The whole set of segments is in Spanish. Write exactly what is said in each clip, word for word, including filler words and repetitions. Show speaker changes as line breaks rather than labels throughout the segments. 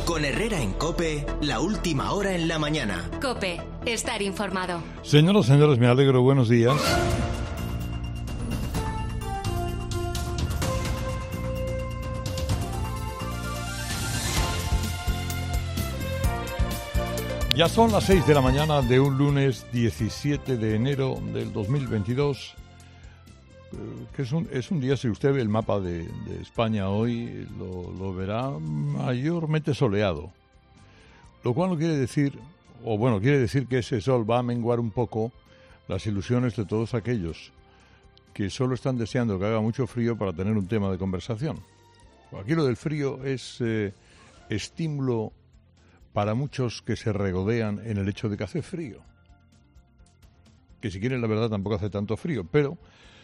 Con Herrera en COPE, la última hora en la mañana.
COPE, estar informado.
Señoras, señores, me alegro. Buenos días. Ya son las seis de la mañana de un lunes diecisiete de enero del dos mil veintidós, que es un, es un día, si usted ve el mapa de, de España hoy, lo, lo verá mayormente soleado. Lo cual no quiere decir, o bueno, quiere decir que ese sol va a menguar un poco las ilusiones de todos aquellos que solo están deseando que haga mucho frío para tener un tema de conversación. Aquí lo del frío es eh, estímulo para muchos que se regodean en el hecho de que hace frío. Que si quieren, la verdad, tampoco hace tanto frío, pero,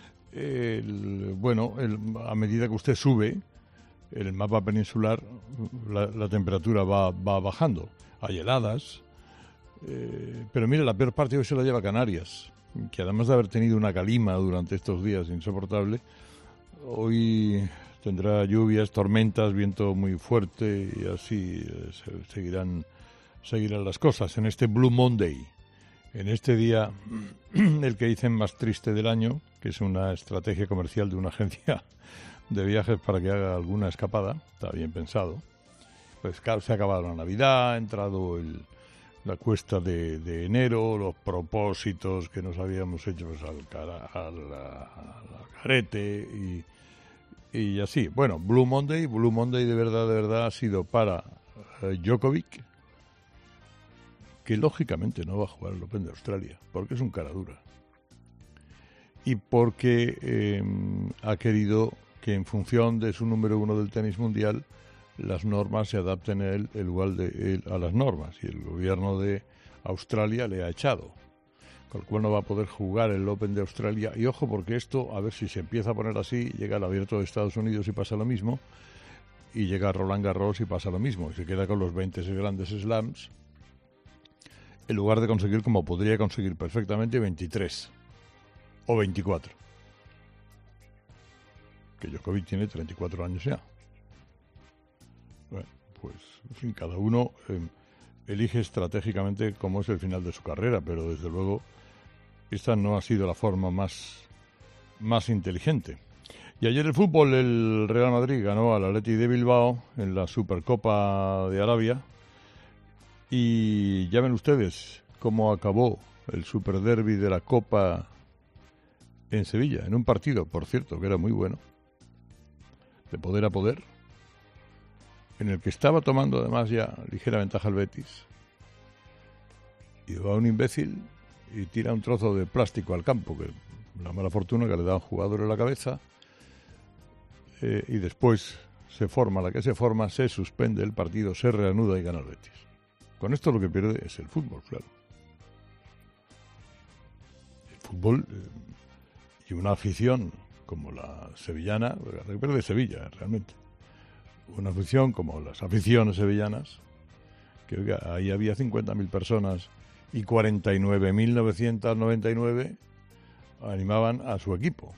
el, bueno, el, a medida que usted sube, en el mapa peninsular, la, la temperatura va, va bajando. Hay heladas, eh, pero mire, la peor parte hoy se la lleva Canarias, que además de haber tenido una calima durante estos días insoportable, hoy tendrá lluvias, tormentas, viento muy fuerte y así eh, se, seguirán, seguirán las cosas en este Blue Monday, en este día, el que dicen más triste del año, que es una estrategia comercial de una agencia de viajes para que haga alguna escapada. Está bien pensado. Pues claro, se ha acabado la Navidad, ha entrado el, la cuesta de, de enero, los propósitos que nos habíamos hecho pues, al, cara, al, al carete y... Y así, bueno, Blue Monday, Blue Monday de verdad, de verdad ha sido para eh, Djokovic, que lógicamente no va a jugar el Open de Australia, porque es un cara dura. Y porque eh, ha querido que en función de su número uno del tenis mundial, las normas se adapten a él, el igual de él a las normas. Y el gobierno de Australia le ha echado. Con lo cual no va a poder jugar el Open de Australia. Y ojo, porque esto, a ver si se empieza a poner así, llega al Abierto de Estados Unidos y pasa lo mismo, y llega a Roland Garros y pasa lo mismo, y se queda con los veinte grandes slams, en lugar de conseguir, como podría conseguir perfectamente, veintitrés o veinticuatro. Que Djokovic tiene treinta y cuatro años ya. Bueno, pues, en fin, cada uno eh, elige estratégicamente cómo es el final de su carrera, pero desde luego esta no ha sido la forma más, más inteligente. Y ayer el fútbol, el Real Madrid ganó al Athletic de Bilbao en la Supercopa de Arabia. Y ya ven ustedes cómo acabó el Superderby de la Copa en Sevilla, en un partido, por cierto, que era muy bueno, de poder a poder, en el que estaba tomando además ya ligera ventaja el Betis. Y va un imbécil y tira un trozo de plástico al campo, que la mala fortuna que le da a un jugador en la cabeza, eh, y después se forma la que se forma, se suspende el partido, se reanuda y gana el Betis. Con esto lo que pierde es el fútbol, claro. El fútbol eh, y una afición como la sevillana, que pierde Sevilla realmente. Una afición como las aficiones sevillanas, que oiga, ahí había cincuenta mil personas y cuarenta y nueve mil novecientos noventa y nueve animaban a su equipo.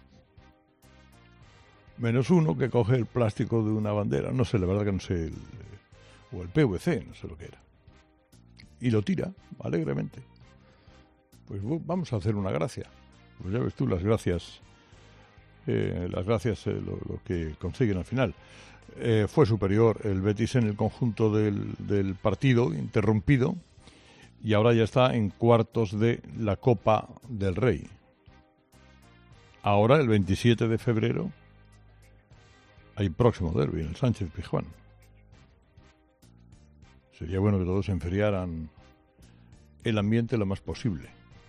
Menos uno que coge el plástico de una bandera, no sé, la verdad que no sé, el, o el P V C, no sé lo que era. Y lo tira alegremente. Pues vamos a hacer una gracia. Pues ya ves tú las gracias, eh, las gracias, eh, lo, lo que consiguen al final. Eh, fue superior el Betis en el conjunto del, del partido, interrumpido, y ahora ya está en cuartos de la Copa del Rey. Ahora, el veintisiete de febrero, hay próximo derbi en el Sánchez Pizjuán. Sería bueno que todos enfriaran el ambiente lo más posible.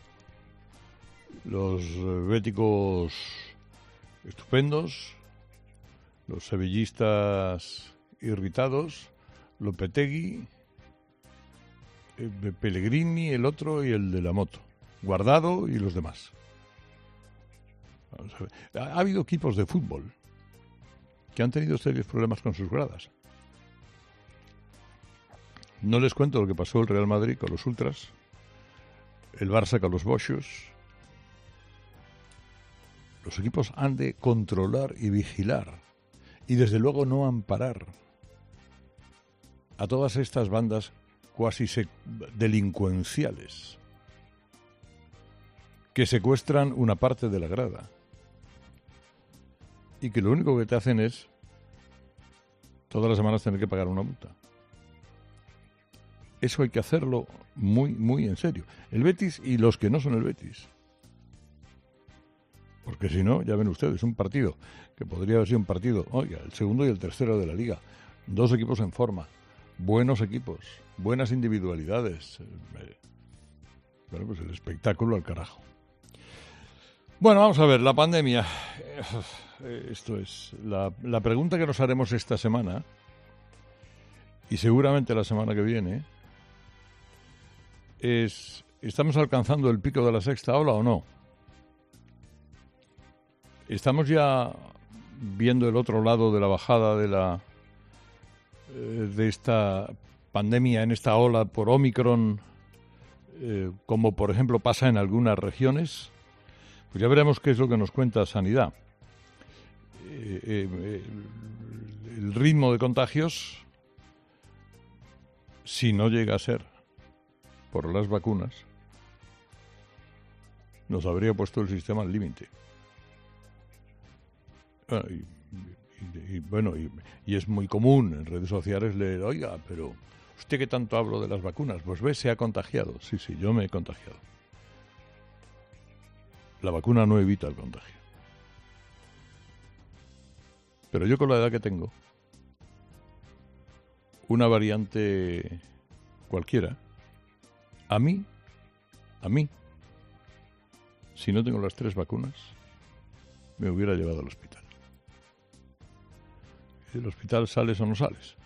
Los béticos estupendos, los sevillistas irritados, Lopetegui, Pellegrini, el otro y el de la moto, Guardado y los demás. Vamos a ver. Ha habido equipos de fútbol que han tenido serios problemas con sus gradas. No les cuento lo que pasó el Real Madrid con los ultras, el Barça con los boxos. Los equipos han de controlar y vigilar y desde luego no amparar. a todas estas bandas cuasi delincuenciales que secuestran una parte de la grada y que lo único que te hacen es todas las semanas tener que pagar una multa. Eso hay que hacerlo muy, muy en serio. El Betis y los que no son el Betis. Porque si no, ya ven ustedes, un partido que podría haber sido un partido, oiga, el segundo y el tercero de la liga. Dos equipos en forma, buenos equipos, buenas individualidades. Bueno, pues el espectáculo al carajo. Bueno, vamos a ver, la pandemia. Esto es la, la pregunta que nos haremos esta semana y seguramente la semana que viene es, ¿estamos alcanzando el pico de la sexta ola o no? ¿Estamos ya viendo el otro lado de la bajada de la de esta pandemia en esta ola por Omicron, eh, como por ejemplo pasa en algunas regiones? Pues ya veremos qué es lo que nos cuenta Sanidad. Eh, eh, el ritmo de contagios, si no llega a ser por las vacunas, nos habría puesto el sistema al límite. Bueno, y, y, y, bueno y, y es muy común en redes sociales leer, oiga, pero ¿usted qué tanto hablo de las vacunas? Pues ve, se ha contagiado. Sí, sí, yo me he contagiado. La vacuna no evita el contagio. Pero yo con la edad que tengo, una variante cualquiera, a mí, a mí, si no tengo las tres vacunas, me hubiera llevado al hospital. ¿Del hospital sales o no sales?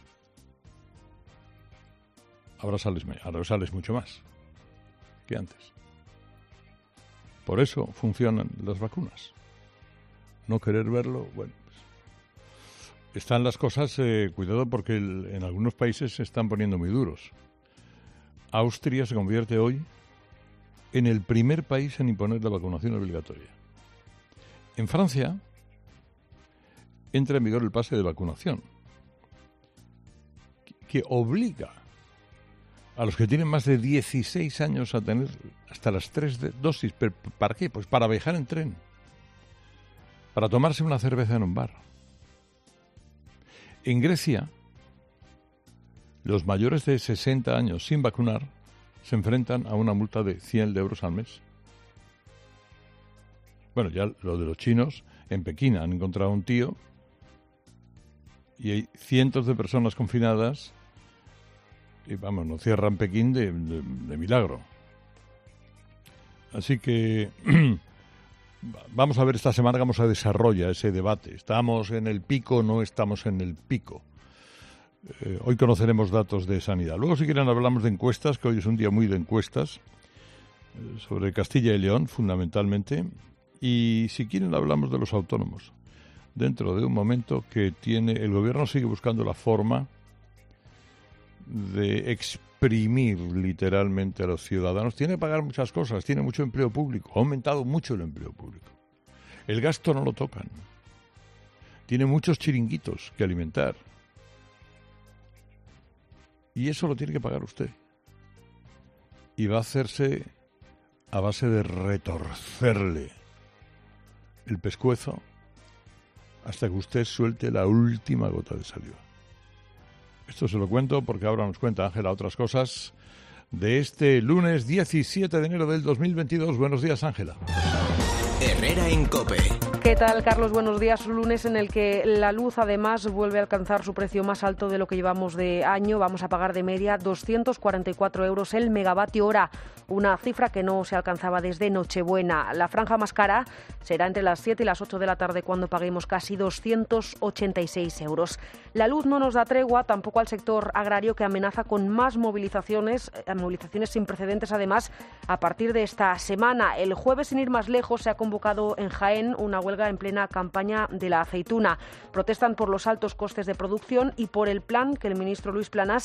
Ahora sales, ahora sales mucho más que antes. Por eso funcionan las vacunas. No querer verlo, bueno, pues, están las cosas, eh, cuidado porque el, en algunos países se están poniendo muy duros. Austria se convierte hoy en el primer país en imponer la vacunación obligatoria. En Francia entra en vigor el pase de vacunación, que, que obliga a los que tienen más de dieciséis años a tener hasta las tres dosis. ¿Para qué? Pues para viajar en tren, para tomarse una cerveza en un bar. En Grecia, los mayores de sesenta años sin vacunar se enfrentan a una multa de cien euros al mes. Bueno, ya lo de los chinos, en Pekín han encontrado un tío y hay cientos de personas confinadas y vamos, no cierran Pekín de, de, de milagro. Así que vamos a ver esta semana cómo se desarrolla ese debate. ¿Estamos en el pico o no estamos en el pico? Eh, hoy conoceremos datos de sanidad. Luego, si quieren, hablamos de encuestas, que hoy es un día muy de encuestas, eh, sobre Castilla y León, fundamentalmente. Y si quieren, hablamos de los autónomos. Dentro de un momento que tiene el gobierno sigue buscando la forma de exprimir literalmente a los ciudadanos. Tiene que pagar muchas cosas, tiene mucho empleo público, ha aumentado mucho el empleo público. El gasto no lo tocan. Tiene muchos chiringuitos que alimentar. Y eso lo tiene que pagar usted. Y va a hacerse a base de retorcerle el pescuezo hasta que usted suelte la última gota de saliva. Esto se lo cuento porque ahora nos cuenta Ángela otras cosas de este lunes diecisiete de enero del dos mil veintidós. Buenos días, Ángela.
Herrera en COPE.
¿Qué tal, Carlos? Buenos días. Un lunes en el que la luz, además, vuelve a alcanzar su precio más alto de lo que llevamos de año. Vamos a pagar de media doscientos cuarenta y cuatro euros el megavatio hora, una cifra que no se alcanzaba desde Nochebuena. La franja más cara será entre las siete y las ocho de la tarde, cuando paguemos casi doscientos ochenta y seis euros. La luz no nos da tregua tampoco al sector agrario, que amenaza con más movilizaciones, movilizaciones sin precedentes, además, a partir de esta semana. El jueves, sin ir más lejos, se ha convocado en Jaén una huelga en plena campaña de la aceituna. Protestan por los altos costes de producción y por el plan que el ministro Luis Planas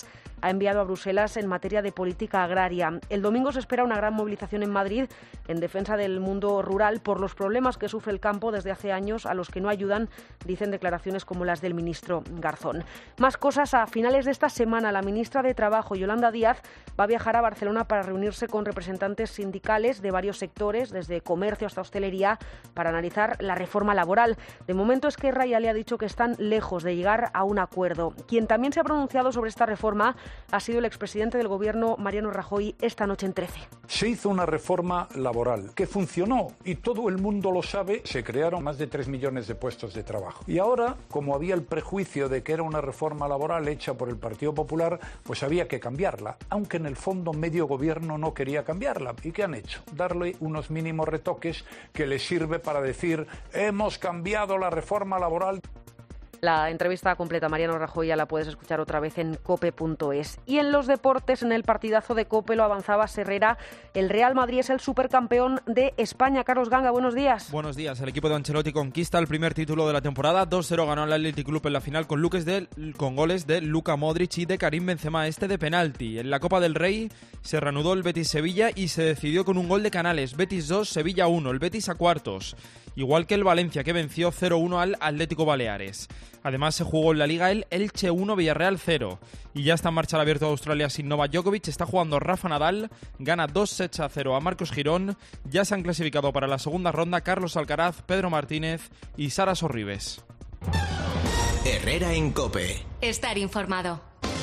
ha enviado a Bruselas en materia de política agraria. El domingo se espera una gran movilización en Madrid en defensa del mundo rural por los problemas que sufre el campo desde hace años, a los que no ayudan, dicen declaraciones como las del ministro Garzón. Más cosas. A finales de esta semana, la ministra de Trabajo, Yolanda Díaz, va a viajar a Barcelona para reunirse con representantes sindicales de varios sectores, desde comercio hasta hostelería, para analizar la reforma laboral. De momento, Esquerra ya le ha dicho que están lejos de llegar a un acuerdo. Quien también se ha pronunciado sobre esta reforma ha sido el expresidente del Gobierno, Mariano Rajoy, esta noche en trece.
Se hizo una reforma laboral que funcionó y todo el mundo lo sabe. Se crearon más de tres millones de puestos de trabajo. Y ahora, como había el prejuicio de que era una reforma laboral hecha por el Partido Popular, pues había que cambiarla, aunque en el fondo medio gobierno no quería cambiarla. ¿Y qué han hecho? Darle unos mínimos retoques que les sirve para decir: hemos cambiado la reforma laboral.
La entrevista completa a Mariano Rajoy ya la puedes escuchar otra vez en cope punto es. Y en los deportes, en el partidazo de COPE, lo avanzaba Herrera, el Real Madrid es el supercampeón de España. Carlos Ganga, buenos días.
Buenos días. El equipo de Ancelotti conquista el primer título de la temporada. dos cero ganó el Athletic Club en la final con, Lucas de, con goles de Luka Modric y de Karim Benzema, este de penalti. En la Copa del Rey se reanudó el Betis-Sevilla y se decidió con un gol de Canales. Betis dos, Sevilla uno. El Betis a cuartos. Igual que el Valencia, que venció cero uno al Atlético Baleares. Además, se jugó en la Liga el Elche uno, Villarreal cero. Y ya está en marcha el Abierto de Australia sin Novak Djokovic. Está jugando Rafa Nadal, gana dos sets a cero a Marcos Girón. Ya se han clasificado para la segunda ronda Carlos Alcaraz, Pedro Martínez y Sara Sorribes.
Herrera en COPE.
Estar informado.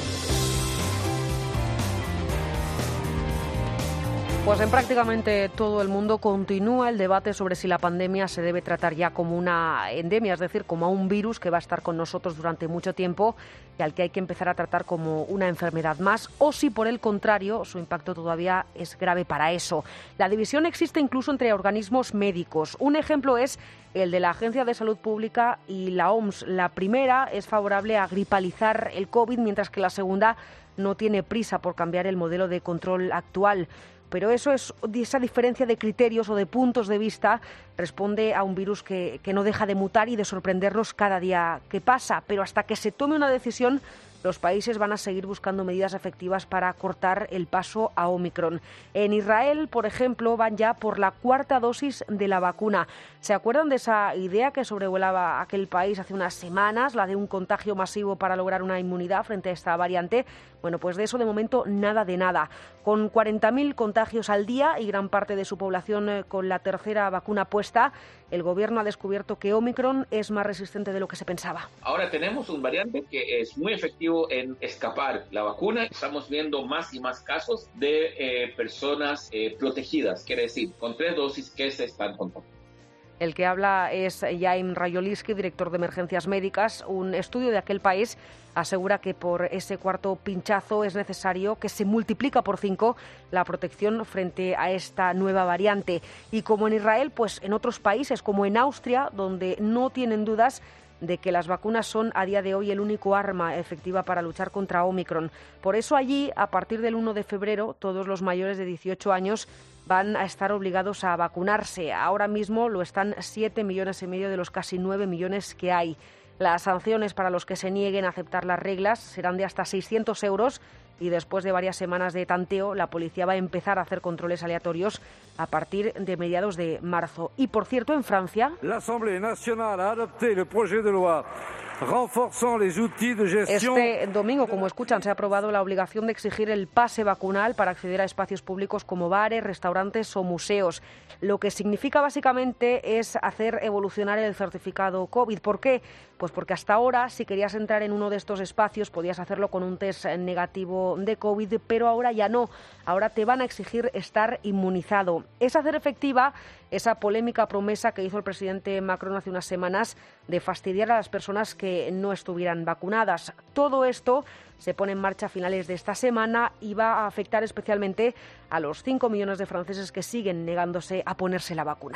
Pues en prácticamente todo el mundo continúa el debate sobre si la pandemia se debe tratar ya como una endemia, es decir, como a un virus que va a estar con nosotros durante mucho tiempo y al que hay que empezar a tratar como una enfermedad más, o si por el contrario su impacto todavía es grave para eso. La división existe incluso entre organismos médicos. Un ejemplo es el de la Agencia de Salud Pública y la O M S. La primera es favorable a gripalizar el COVID, mientras que la segunda no tiene prisa por cambiar el modelo de control actual. Pero eso es, esa diferencia de criterios o de puntos de vista responde a un virus que, que no deja de mutar y de sorprendernos cada día que pasa. Pero hasta que se tome una decisión, los países van a seguir buscando medidas efectivas para cortar el paso a Omicron. En Israel, por ejemplo, van ya por la cuarta dosis de la vacuna. ¿Se acuerdan de esa idea que sobrevolaba aquel país hace unas semanas, la de un contagio masivo para lograr una inmunidad frente a esta variante? Bueno, pues de eso de momento nada de nada. Con cuarenta mil contagios al día y gran parte de su población eh, con la tercera vacuna puesta, el gobierno ha descubierto que Omicron es más resistente de lo que se pensaba.
Ahora tenemos un variante que es muy efectivo en escapar la vacuna. Estamos viendo más y más casos de eh, personas eh, protegidas, quiere decir, con tres dosis que se están contagiando.
El que habla es Jaime Rayoliski, director de emergencias médicas. Un estudio de aquel país asegura que por ese cuarto pinchazo es necesario que se multiplica por cinco la protección frente a esta nueva variante. Y como en Israel, pues en otros países, como en Austria, donde no tienen dudas de que las vacunas son a día de hoy el único arma efectiva para luchar contra Omicron. Por eso allí, a partir del uno de febrero, todos los mayores de dieciocho años van a estar obligados a vacunarse. Ahora mismo lo están siete millones y medio de los casi nueve millones que hay. Las sanciones para los que se nieguen a aceptar las reglas serán de hasta seiscientos euros y después de varias semanas de tanteo, la policía va a empezar a hacer controles aleatorios a partir de mediados de marzo. Y, por cierto, en Francia,
l'Assemblée nationale a adopté le projet de loi renforçant les outils de gestion.
Este domingo, como escuchan, se ha aprobado la obligación de exigir el pase vacunal para acceder a espacios públicos como bares, restaurantes o museos. Lo que significa básicamente es hacer evolucionar el certificado COVID. ¿Por qué? Pues porque hasta ahora, si querías entrar en uno de estos espacios, podías hacerlo con un test negativo de COVID, pero ahora ya no. Ahora te van a exigir estar inmunizado. Es hacer efectiva esa polémica promesa que hizo el presidente Macron hace unas semanas de fastidiar a las personas que no estuvieran vacunadas. Todo esto se pone en marcha a finales de esta semana y va a afectar especialmente a los cinco millones de franceses que siguen negándose a ponerse la vacuna.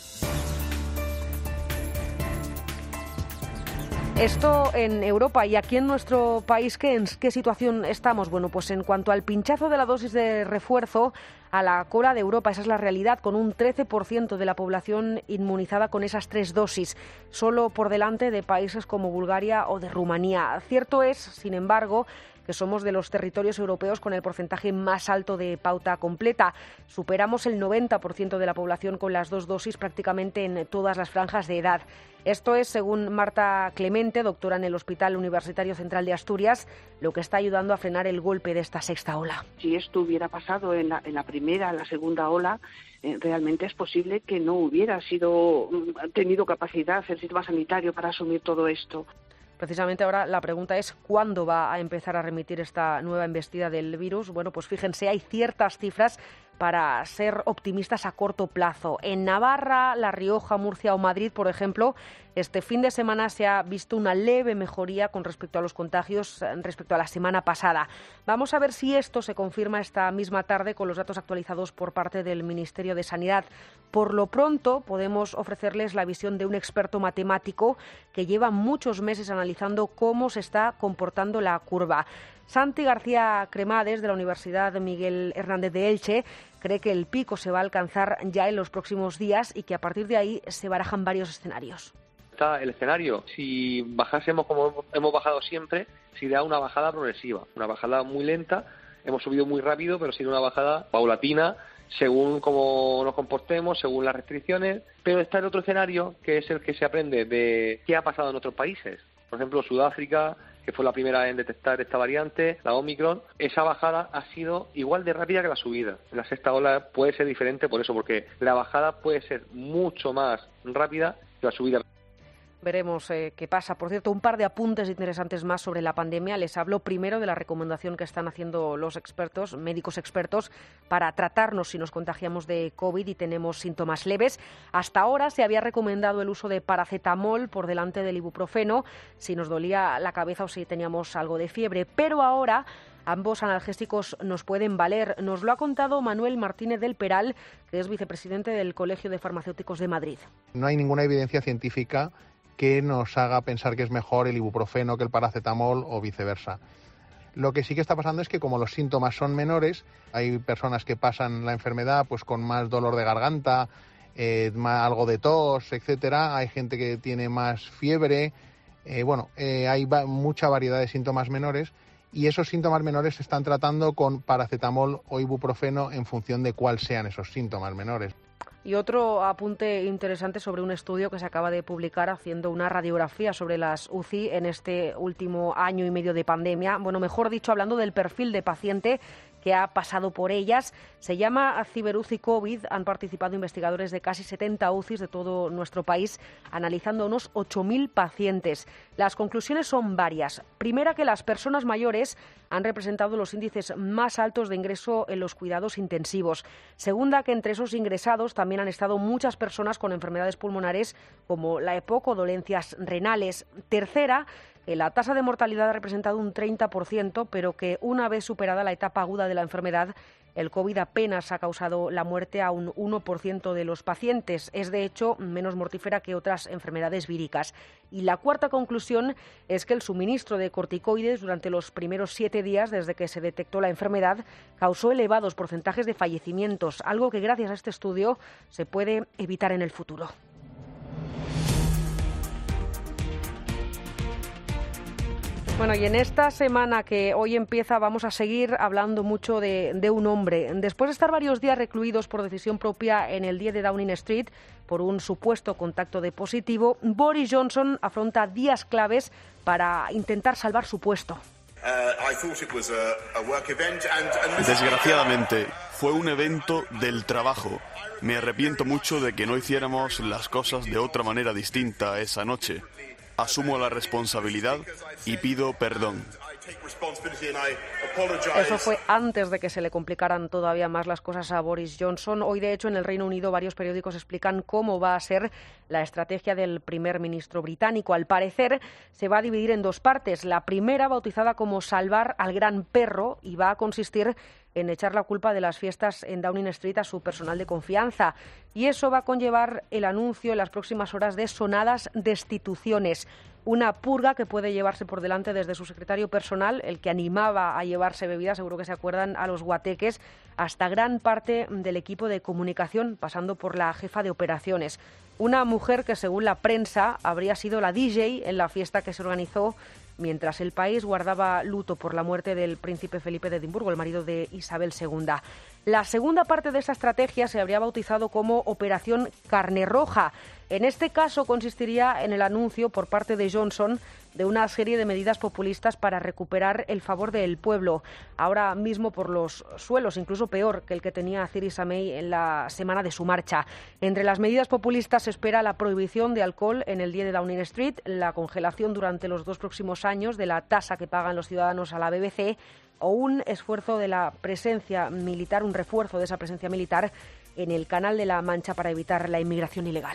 Esto en Europa, y aquí en nuestro país, ¿qué, ¿en qué situación estamos? Bueno, pues en cuanto al pinchazo de la dosis de refuerzo, a la cola de Europa, esa es la realidad, con un trece por ciento de la población inmunizada con esas tres dosis, solo por delante de países como Bulgaria o de Rumanía. Cierto es, sin embargo, que que somos de los territorios europeos con el porcentaje más alto de pauta completa. Superamos el noventa por ciento de la población con las dos dosis prácticamente en todas las franjas de edad. Esto es, según Marta Clemente, doctora en el Hospital Universitario Central de Asturias, lo que está ayudando a frenar el golpe de esta sexta ola.
Si esto hubiera pasado en la, en la primera, en la segunda ola, eh, realmente es posible que no hubiera sido tenido capacidad el sistema sanitario para asumir todo esto.
Precisamente ahora la pregunta es ¿cuándo va a empezar a remitir esta nueva embestida del virus? Bueno, pues fíjense, hay ciertas cifras para ser optimistas a corto plazo. En Navarra, La Rioja, Murcia o Madrid, por ejemplo, este fin de semana se ha visto una leve mejoría con respecto a los contagios respecto a la semana pasada. Vamos a ver si esto se confirma esta misma tarde con los datos actualizados por parte del Ministerio de Sanidad. Por lo pronto, podemos ofrecerles la visión de un experto matemático que lleva muchos meses analizando cómo se está comportando la curva. Santi García Cremades, de la Universidad Miguel Hernández de Elche, cree que el pico se va a alcanzar ya en los próximos días y que a partir de ahí se barajan varios escenarios.
Está el escenario, si bajásemos como hemos bajado siempre, sería una bajada progresiva, una bajada muy lenta, hemos subido muy rápido, pero sería una bajada paulatina, según cómo nos comportemos, según las restricciones. Pero está el otro escenario, que es el que se aprende de qué ha pasado en otros países. Por ejemplo, Sudáfrica, que fue la primera en detectar esta variante, la Omicron, esa bajada ha sido igual de rápida que la subida. La sexta ola puede ser diferente por eso, porque la bajada puede ser mucho más rápida que la subida.
Veremos eh, qué pasa. Por cierto, un par de apuntes interesantes más sobre la pandemia. Les hablo primero de la recomendación que están haciendo los expertos, médicos expertos, para tratarnos si nos contagiamos de COVID y tenemos síntomas leves. Hasta ahora se había recomendado el uso de paracetamol por delante del ibuprofeno si nos dolía la cabeza o si teníamos algo de fiebre, pero ahora ambos analgésicos nos pueden valer. Nos lo ha contado Manuel Martínez del Peral, que es vicepresidente del Colegio de Farmacéuticos de Madrid.
No hay ninguna evidencia científica que nos haga pensar que es mejor el ibuprofeno que el paracetamol o viceversa. Lo que sí que está pasando es que como los síntomas son menores, hay personas que pasan la enfermedad pues con más dolor de garganta, eh, más, algo de tos, etcétera. Hay gente que tiene más fiebre. Eh, bueno, eh, hay va- mucha variedad de síntomas menores y esos síntomas menores se están tratando con paracetamol o ibuprofeno en función de cuáles sean esos síntomas menores.
Y otro apunte interesante sobre un estudio que se acaba de publicar haciendo una radiografía sobre las U C I en este último año y medio de pandemia. Bueno, mejor dicho, hablando del perfil de paciente que ha pasado por ellas. Se llama Ciber U C I COVID. Han participado investigadores de casi setenta U C Is de todo nuestro país, analizando unos ocho mil pacientes. Las conclusiones son varias. Primera, que las personas mayores han representado los índices más altos de ingreso en los cuidados intensivos. Segunda, que entre esos ingresados también han estado muchas personas con enfermedades pulmonares como la EPOC o dolencias renales. Tercera, que la tasa de mortalidad ha representado un treinta por ciento, pero que una vez superada la etapa aguda de la enfermedad, el COVID apenas ha causado la muerte a un uno por ciento de los pacientes. Es, de hecho, menos mortífera que otras enfermedades víricas. Y la cuarta conclusión es que el suministro de corticoides durante los primeros siete días desde que se detectó la enfermedad causó elevados porcentajes de fallecimientos, algo que gracias a este estudio se puede evitar en el futuro. Bueno, y en esta semana que hoy empieza vamos a seguir hablando mucho de, de un hombre. Después de estar varios días recluidos por decisión propia en el diez de Downing Street por un supuesto contacto de positivo, Boris Johnson afronta días claves para intentar salvar su puesto.
Desgraciadamente, fue un evento del trabajo. Me arrepiento mucho de que no hiciéramos las cosas de otra manera distinta esa noche. Asumo la responsabilidad y pido perdón.
Eso fue antes de que se le complicaran todavía más las cosas a Boris Johnson. Hoy, de hecho, en el Reino Unido varios periódicos explican cómo va a ser la estrategia del primer ministro británico. Al parecer, se va a dividir en dos partes. La primera, bautizada como salvar al gran perro, y va a consistir en echar la culpa de las fiestas en Downing Street a su personal de confianza. Y eso va a conllevar el anuncio en las próximas horas de sonadas destituciones. Una purga que puede llevarse por delante desde su secretario personal, el que animaba a llevarse bebidas, seguro que se acuerdan, a los guateques, hasta gran parte del equipo de comunicación, pasando por la jefa de operaciones. Una mujer que, según la prensa, habría sido la D J en la fiesta que se organizó mientras el país guardaba luto por la muerte del príncipe Felipe de Edimburgo, el marido de Isabel segunda. La segunda parte de esa estrategia se habría bautizado como Operación Carne Roja. En este caso consistiría en el anuncio por parte de Johnson de una serie de medidas populistas para recuperar el favor del pueblo, ahora mismo por los suelos, incluso peor que el que tenía Theresa May en la semana de su marcha. Entre las medidas populistas se espera la prohibición de alcohol en el día de Downing Street, la congelación durante los dos próximos años de la tasa que pagan los ciudadanos a la B B C o un esfuerzo de la presencia militar, un refuerzo de esa presencia militar en el Canal de la Mancha para evitar la inmigración ilegal.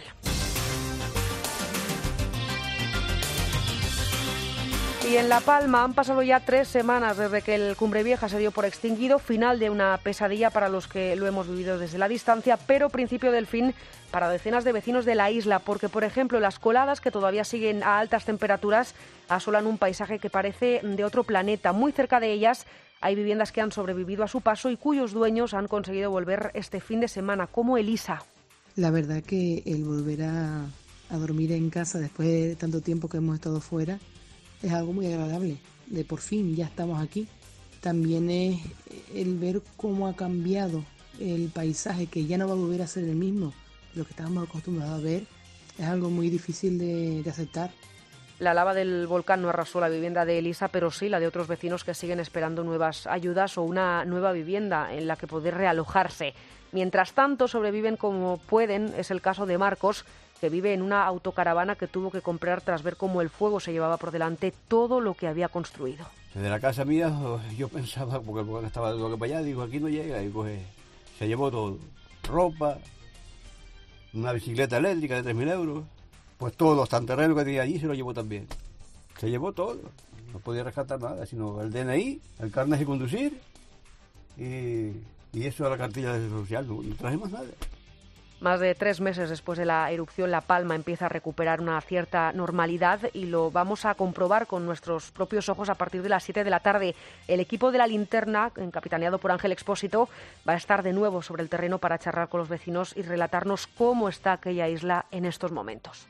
Y en La Palma han pasado ya tres semanas desde que el Cumbre Vieja se dio por extinguido, final de una pesadilla para los que lo hemos vivido desde la distancia, pero principio del fin para decenas de vecinos de la isla, porque, por ejemplo, las coladas, que todavía siguen a altas temperaturas, asolan un paisaje que parece de otro planeta. Muy cerca de ellas hay viviendas que han sobrevivido a su paso y cuyos dueños han conseguido volver este fin de semana, como Elisa.
La verdad que el volver a, a dormir en casa después de tanto tiempo que hemos estado fuera es algo muy agradable, de por fin ya estamos aquí. También es el ver cómo ha cambiado el paisaje, que ya no va a volver a ser el mismo, lo que estábamos acostumbrados a ver, es algo muy difícil de, de aceptar.
La lava del volcán no arrasó la vivienda de Elisa, pero sí la de otros vecinos que siguen esperando nuevas ayudas o una nueva vivienda en la que poder realojarse. Mientras tanto, sobreviven como pueden. Es el caso de Marcos, que vive en una autocaravana que tuvo que comprar tras ver cómo el fuego se llevaba por delante todo lo que había construido.
Desde la casa mía yo pensaba, porque el volcán estaba de lo que para allá, digo, aquí no llega, y pues se llevó todo. Ropa, una bicicleta eléctrica de tres mil euros, pues todos los tanterreros que tenía allí se lo llevó también. Se llevó todo, no podía rescatar nada, sino el D N I, el carnet de conducir y, y eso a la cartilla de social, no, no trajimos nada.
Más de tres meses después de la erupción, La Palma empieza a recuperar una cierta normalidad y lo vamos a comprobar con nuestros propios ojos a partir de las siete de la tarde. El equipo de La Linterna, capitaneado por Ángel Expósito, va a estar de nuevo sobre el terreno para charlar con los vecinos y relatarnos cómo está aquella isla en estos momentos.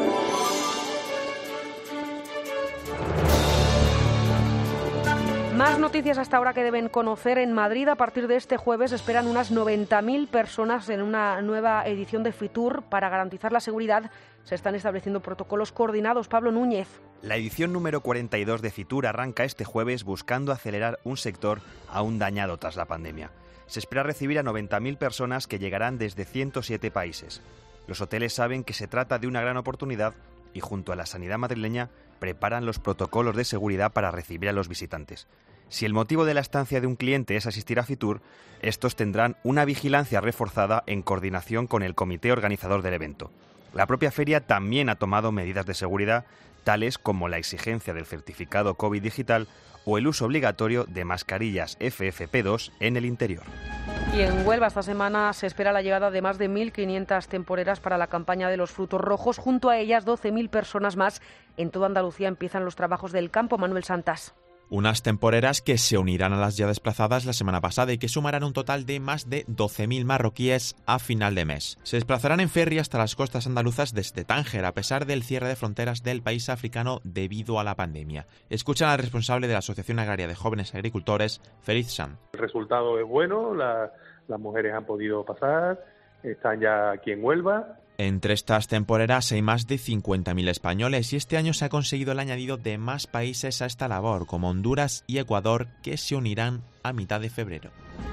Más noticias hasta ahora que deben conocer. En Madrid, a partir de este jueves, esperan unas noventa mil personas en una nueva edición de Fitur. Para garantizar la seguridad, se están estableciendo protocolos coordinados. Pablo Núñez.
La edición número cuarenta y dos de Fitur arranca este jueves buscando acelerar un sector aún dañado tras la pandemia. Se espera recibir a noventa mil personas que llegarán desde ciento siete países. Los hoteles saben que se trata de una gran oportunidad y junto a la sanidad madrileña preparan los protocolos de seguridad para recibir a los visitantes. Si el motivo de la estancia de un cliente es asistir a Fitur, estos tendrán una vigilancia reforzada en coordinación con el comité organizador del evento. La propia feria también ha tomado medidas de seguridad, tales como la exigencia del certificado COVID digital o el uso obligatorio de mascarillas F F P dos en el interior.
Y en Huelva esta semana se espera la llegada de más de mil quinientas temporeras para la campaña de los frutos rojos. Junto a ellas, doce mil personas más. En toda Andalucía empiezan los trabajos del campo. Manuel Santas.
Unas temporeras que se unirán a las ya desplazadas la semana pasada y que sumarán un total de más de doce mil marroquíes a final de mes. Se desplazarán en ferry hasta las costas andaluzas desde Tánger, a pesar del cierre de fronteras del país africano debido a la pandemia. Escuchan al responsable de la Asociación Agraria de Jóvenes Agricultores, Feliz San.
El resultado es bueno, la, las mujeres han podido pasar, están ya aquí en Huelva.
Entre estas temporeras hay más de cincuenta mil españoles y este año se ha conseguido el añadido de más países a esta labor, como Honduras y Ecuador, que se unirán a mitad de febrero.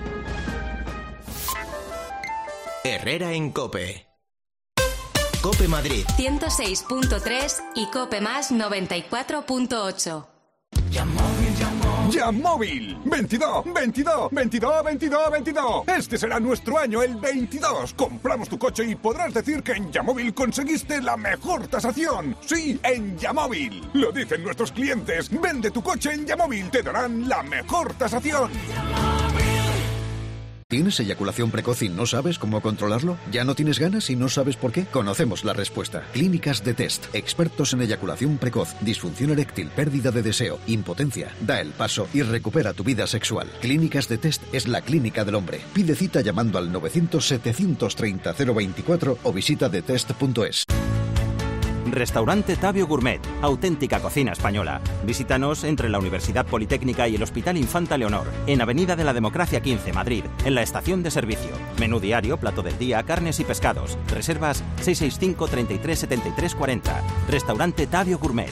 Herrera en COPE. COPE Madrid.
ciento seis punto tres y COPE Más noventa y cuatro punto ocho.
Yamóvil, veintidós, veintidós, veintidós, veintidós, veintidós. Este será nuestro año, el veintidós. Compramos tu coche y podrás decir que en Yamóvil conseguiste la mejor tasación. Sí, en Yamóvil. Lo dicen nuestros clientes. Vende tu coche en Yamóvil, te darán la mejor tasación.
¿Tienes eyaculación precoz y no sabes cómo controlarlo? ¿Ya no tienes ganas y no sabes por qué? Conocemos la respuesta. Clínicas de Test. Expertos en eyaculación precoz, disfunción eréctil, pérdida de deseo, impotencia. Da el paso y recupera tu vida sexual. Clínicas de Test es la clínica del hombre. Pide cita llamando al novecientos, setecientos treinta, cero veinticuatro o visita detest punto es.
Restaurante Tabio Gourmet, auténtica cocina española. Visítanos entre la Universidad Politécnica y el Hospital Infanta Leonor, en Avenida de la Democracia quince, Madrid, en la estación de servicio. Menú diario, plato del día, carnes y pescados. Reservas seis seis cinco, treinta y tres, setenta y tres, cuarenta. Restaurante Tabio Gourmet.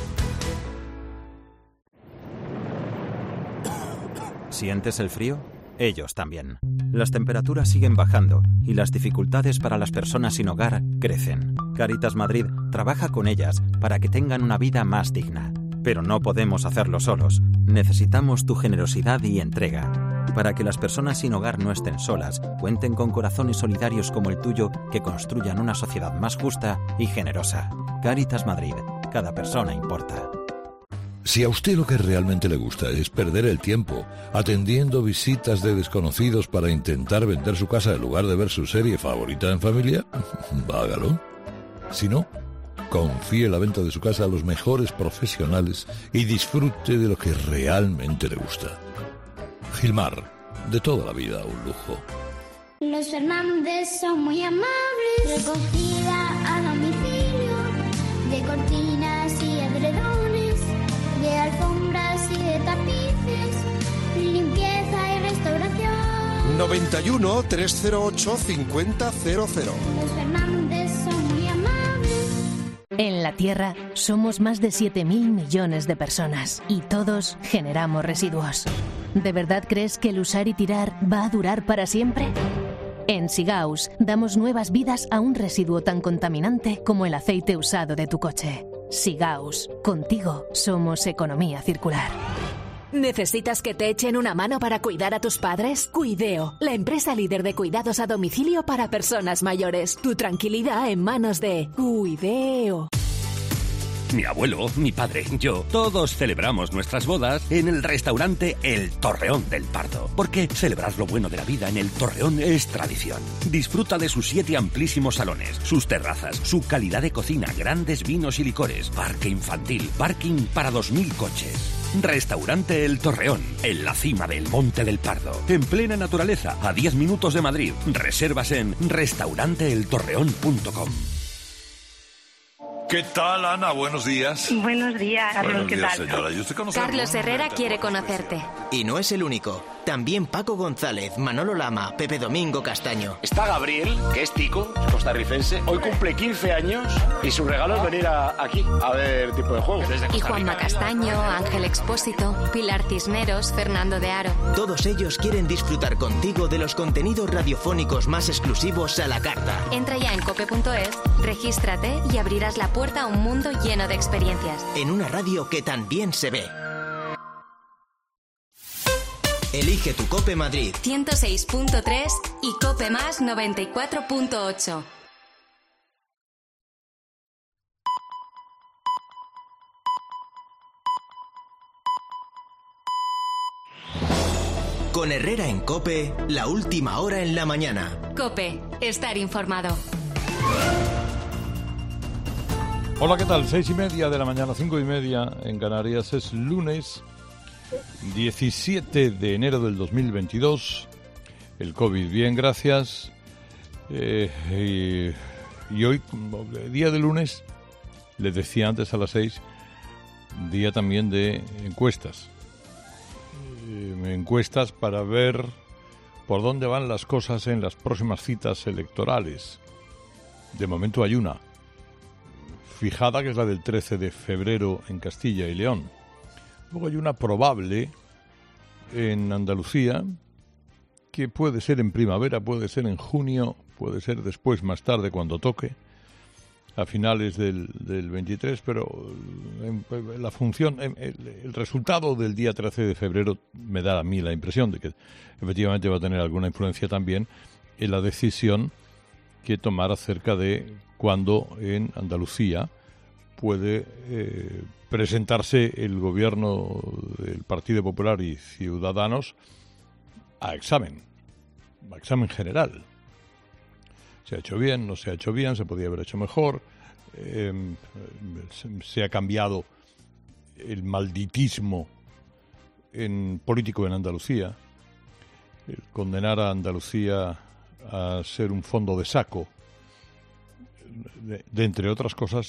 ¿Sientes el frío? Ellos también. Las temperaturas siguen bajando y las dificultades para las personas sin hogar crecen. Cáritas Madrid trabaja con ellas para que tengan una vida más digna. Pero no podemos hacerlo solos. Necesitamos tu generosidad y entrega. Para que las personas sin hogar no estén solas, cuenten con corazones solidarios como el tuyo que construyan una sociedad más justa y generosa. Cáritas Madrid. Cada persona importa.
Si a usted lo que realmente le gusta es perder el tiempo atendiendo visitas de desconocidos para intentar vender su casa en lugar de ver su serie favorita en familia, hágalo. Si no, confíe la venta de su casa a los mejores profesionales y disfrute de lo que realmente le gusta. Gilmar, de toda la vida un lujo.
Los Fernández son muy amables. Recogida a domicilio de cortinas y edredones, de alfombras y de tapices, limpieza y restauración.
noventa y uno, trescientos ocho, cincuenta cero cero.
Los Fernández son muy amables.
En la Tierra somos más de siete mil millones de personas y todos generamos residuos. ¿De verdad crees que el usar y tirar va a durar para siempre? En Sigaus damos nuevas vidas a un residuo tan contaminante como el aceite usado de tu coche. Sigaus, contigo somos economía circular.
¿Necesitas que te echen una mano para cuidar a tus padres? Cuideo, la empresa líder de cuidados a domicilio para personas mayores. Tu tranquilidad en manos de Cuideo.
Mi abuelo, mi padre, yo, todos celebramos nuestras bodas en el restaurante El Torreón del Pardo. Porque celebrar lo bueno de la vida en El Torreón es tradición. Disfruta de sus siete amplísimos salones, sus terrazas, su calidad de cocina, grandes vinos y licores, parque infantil, parking para dos mil coches. Restaurante El Torreón, en la cima del Monte del Pardo, en plena naturaleza, a diez minutos de Madrid. Reservas en restaurante el torreón punto com.
¿Qué tal, Ana? Buenos días.
Buenos días, Carlos.
Buenos
¿Qué
días,
tal?
señora. Yo estoy conociendo-
Carlos Herrera quiere conocerte.
Y no es el único. También Paco González, Manolo Lama, Pepe Domingo Castaño.
Está Gabriel, que es tico, costarricense. Hoy cumple quince años y su regalo es venir a- aquí a ver tipo de juego.
Y Juanma Castaño, Ángel Expósito, Pilar Cisneros, Fernando de Aro.
Todos ellos quieren disfrutar contigo de los contenidos radiofónicos más exclusivos a la carta.
Entra ya en cope punto es, regístrate y abrirás la puerta a un mundo lleno de experiencias.
En una radio que también se ve. Elige tu Cope Madrid.
ciento seis punto tres y Cope Más noventa y cuatro punto ocho.
Con Herrera en Cope, la última hora en la mañana.
Cope, estar informado.
Hola, ¿qué tal? Seis y media de la mañana, cinco y media en Canarias. Es lunes diecisiete de enero del dos mil veintidós. El COVID bien, gracias. Eh, y, y hoy, día de lunes, les decía antes a las seis, día también de encuestas. Eh, encuestas para ver por dónde van las cosas en las próximas citas electorales. De momento hay una fijada, que es la del trece de febrero en Castilla y León. Luego hay una probable en Andalucía, que puede ser en primavera, puede ser en junio, puede ser después, más tarde, cuando toque, a finales del, del veintitrés, pero en, la función, el, el resultado del día trece de febrero me da a mí la impresión de que efectivamente va a tener alguna influencia también en la decisión que tomar acerca de cuándo en Andalucía puede eh, presentarse el gobierno del Partido Popular y Ciudadanos a examen, a examen general. Se ha hecho bien, no se ha hecho bien, se podía haber hecho mejor, eh, se, se ha cambiado el malditismo en político en Andalucía, el condenar a Andalucía a ser un fondo de saco, de, de entre otras cosas,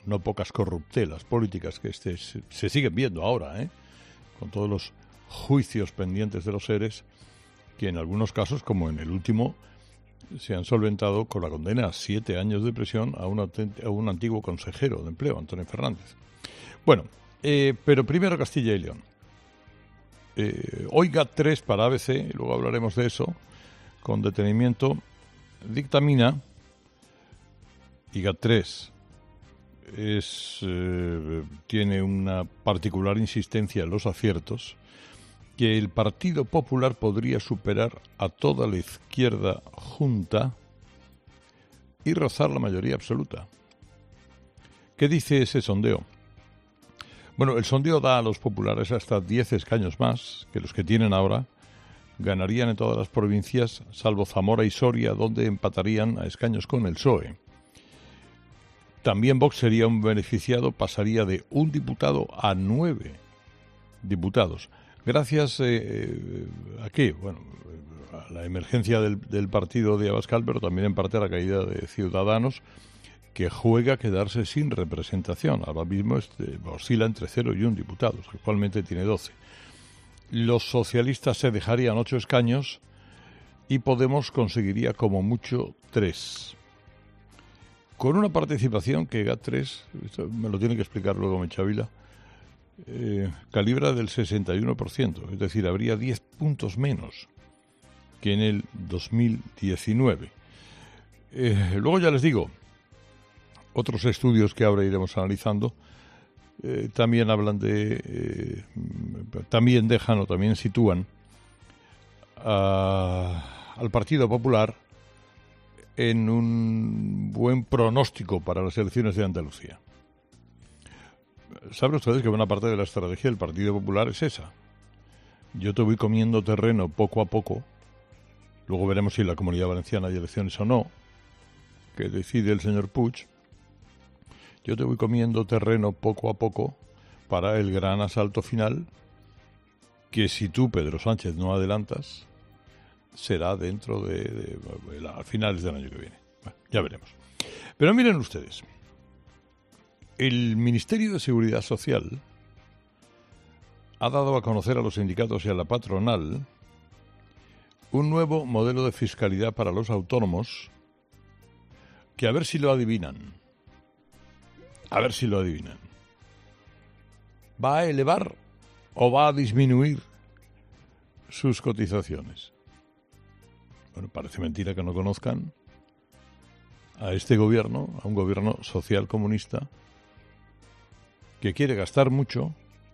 no pocas corruptelas políticas que este, se, se siguen viendo ahora, ¿eh? Con todos los juicios pendientes de los seres, que en algunos casos, como en el último, se han solventado con la condena a siete años de prisión a un, a un antiguo consejero de empleo, Antonio Fernández. Bueno, eh, pero primero Castilla y León. Eh, hoy G A T tres para A B C, y luego hablaremos de eso con detenimiento, dictamina, y G A T tres es, eh, tiene una particular insistencia en los aciertos, que el Partido Popular podría superar a toda la izquierda junta y rozar la mayoría absoluta. ¿Qué dice ese sondeo? Bueno, el sondeo da a los populares hasta diez escaños más que los que tienen ahora. Ganarían en todas las provincias, salvo Zamora y Soria, donde empatarían a escaños con el P S O E. También Vox sería un beneficiado, pasaría de un diputado a nueve diputados. ¿Gracias eh, a qué? Bueno, a la emergencia del, del partido de Abascal, pero también en parte a la caída de Ciudadanos, que juega a quedarse sin representación. Ahora mismo este, oscila entre cero y un diputados, actualmente tiene doce. Los socialistas se dejarían ocho escaños y Podemos conseguiría como mucho tres. Con una participación que G A T tres, esto me lo tiene que explicar luego Mechavila, eh, calibra del sesenta y uno por ciento, es decir, habría diez puntos menos que en el dos mil diecinueve. Eh, luego ya les digo, otros estudios que ahora iremos analizando eh, también hablan de, eh, también dejan o también sitúan a, al Partido Popular en un buen pronóstico para las elecciones de Andalucía. Saben ustedes que buena parte de la estrategia del Partido Popular es esa. Yo te voy comiendo terreno poco a poco, luego veremos si en la Comunidad Valenciana hay elecciones o no, que decide el señor Puig. Yo te voy comiendo terreno poco a poco para el gran asalto final, que si tú, Pedro Sánchez, no adelantas, será dentro de, de, de, de a finales del año que viene. Bueno, ya veremos. Pero miren ustedes, el Ministerio de Seguridad Social ha dado a conocer a los sindicatos y a la patronal un nuevo modelo de fiscalidad para los autónomos que a ver si lo adivinan. A ver si lo adivinan. ¿Va a elevar o va a disminuir sus cotizaciones? Bueno, parece mentira que no conozcan a este gobierno, a un gobierno social comunista que quiere gastar mucho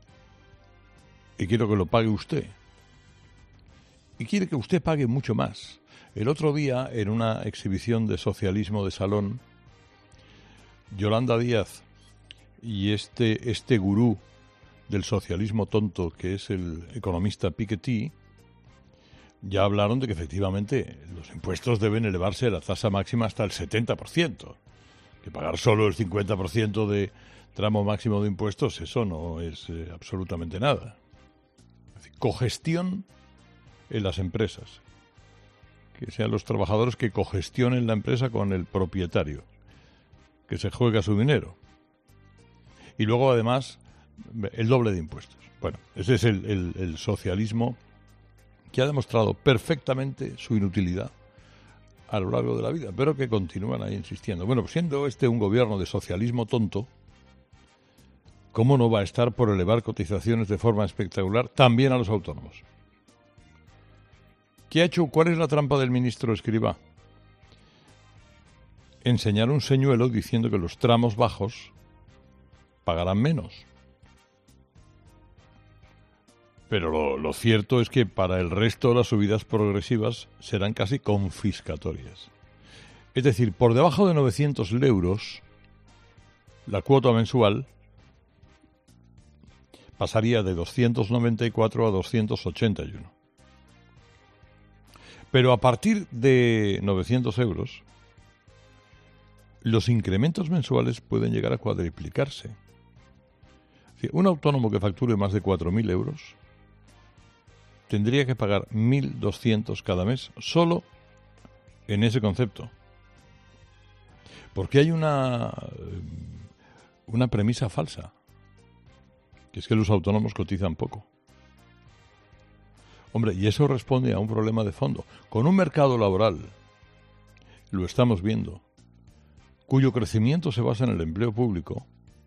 y quiere que lo pague usted. Y quiere que usted pague mucho más. El otro día, en una exhibición de socialismo de salón, Yolanda Díaz y este, este gurú del socialismo tonto, que es el economista Piketty, ya hablaron de que efectivamente los impuestos deben elevarse a la tasa máxima hasta el setenta por ciento. Que pagar solo el cincuenta por ciento de tramo máximo de impuestos, eso no es eh, absolutamente nada. Es decir, cogestión en las empresas. Que sean los trabajadores que cogestionen la empresa con el propietario, que se juega su dinero. Y luego, además, el doble de impuestos. Bueno, ese es el, el, el socialismo que ha demostrado perfectamente su inutilidad a lo largo de la vida, pero que continúan ahí insistiendo. Bueno, pues siendo este un gobierno de socialismo tonto, ¿cómo no va a estar por elevar cotizaciones de forma espectacular también a los autónomos? ¿Qué ha hecho? ¿Cuál es la trampa del ministro Escrivá? Enseñar un señuelo diciendo que los tramos bajos pagarán menos. Pero lo, lo cierto es que para el resto las subidas progresivas serán casi confiscatorias. Es decir, por debajo de novecientos euros, la cuota mensual pasaría de doscientos noventa y cuatro a doscientos ochenta y uno. Pero a partir de novecientos euros, los incrementos mensuales pueden llegar a cuadriplicarse. Un autónomo que facture más de cuatro mil euros tendría que pagar mil doscientos cada mes solo en ese concepto. Porque hay una una premisa falsa, que es que los autónomos cotizan poco. Hombre, y eso responde a un problema de fondo. Con un mercado laboral, lo estamos viendo, cuyo crecimiento se basa en el empleo público,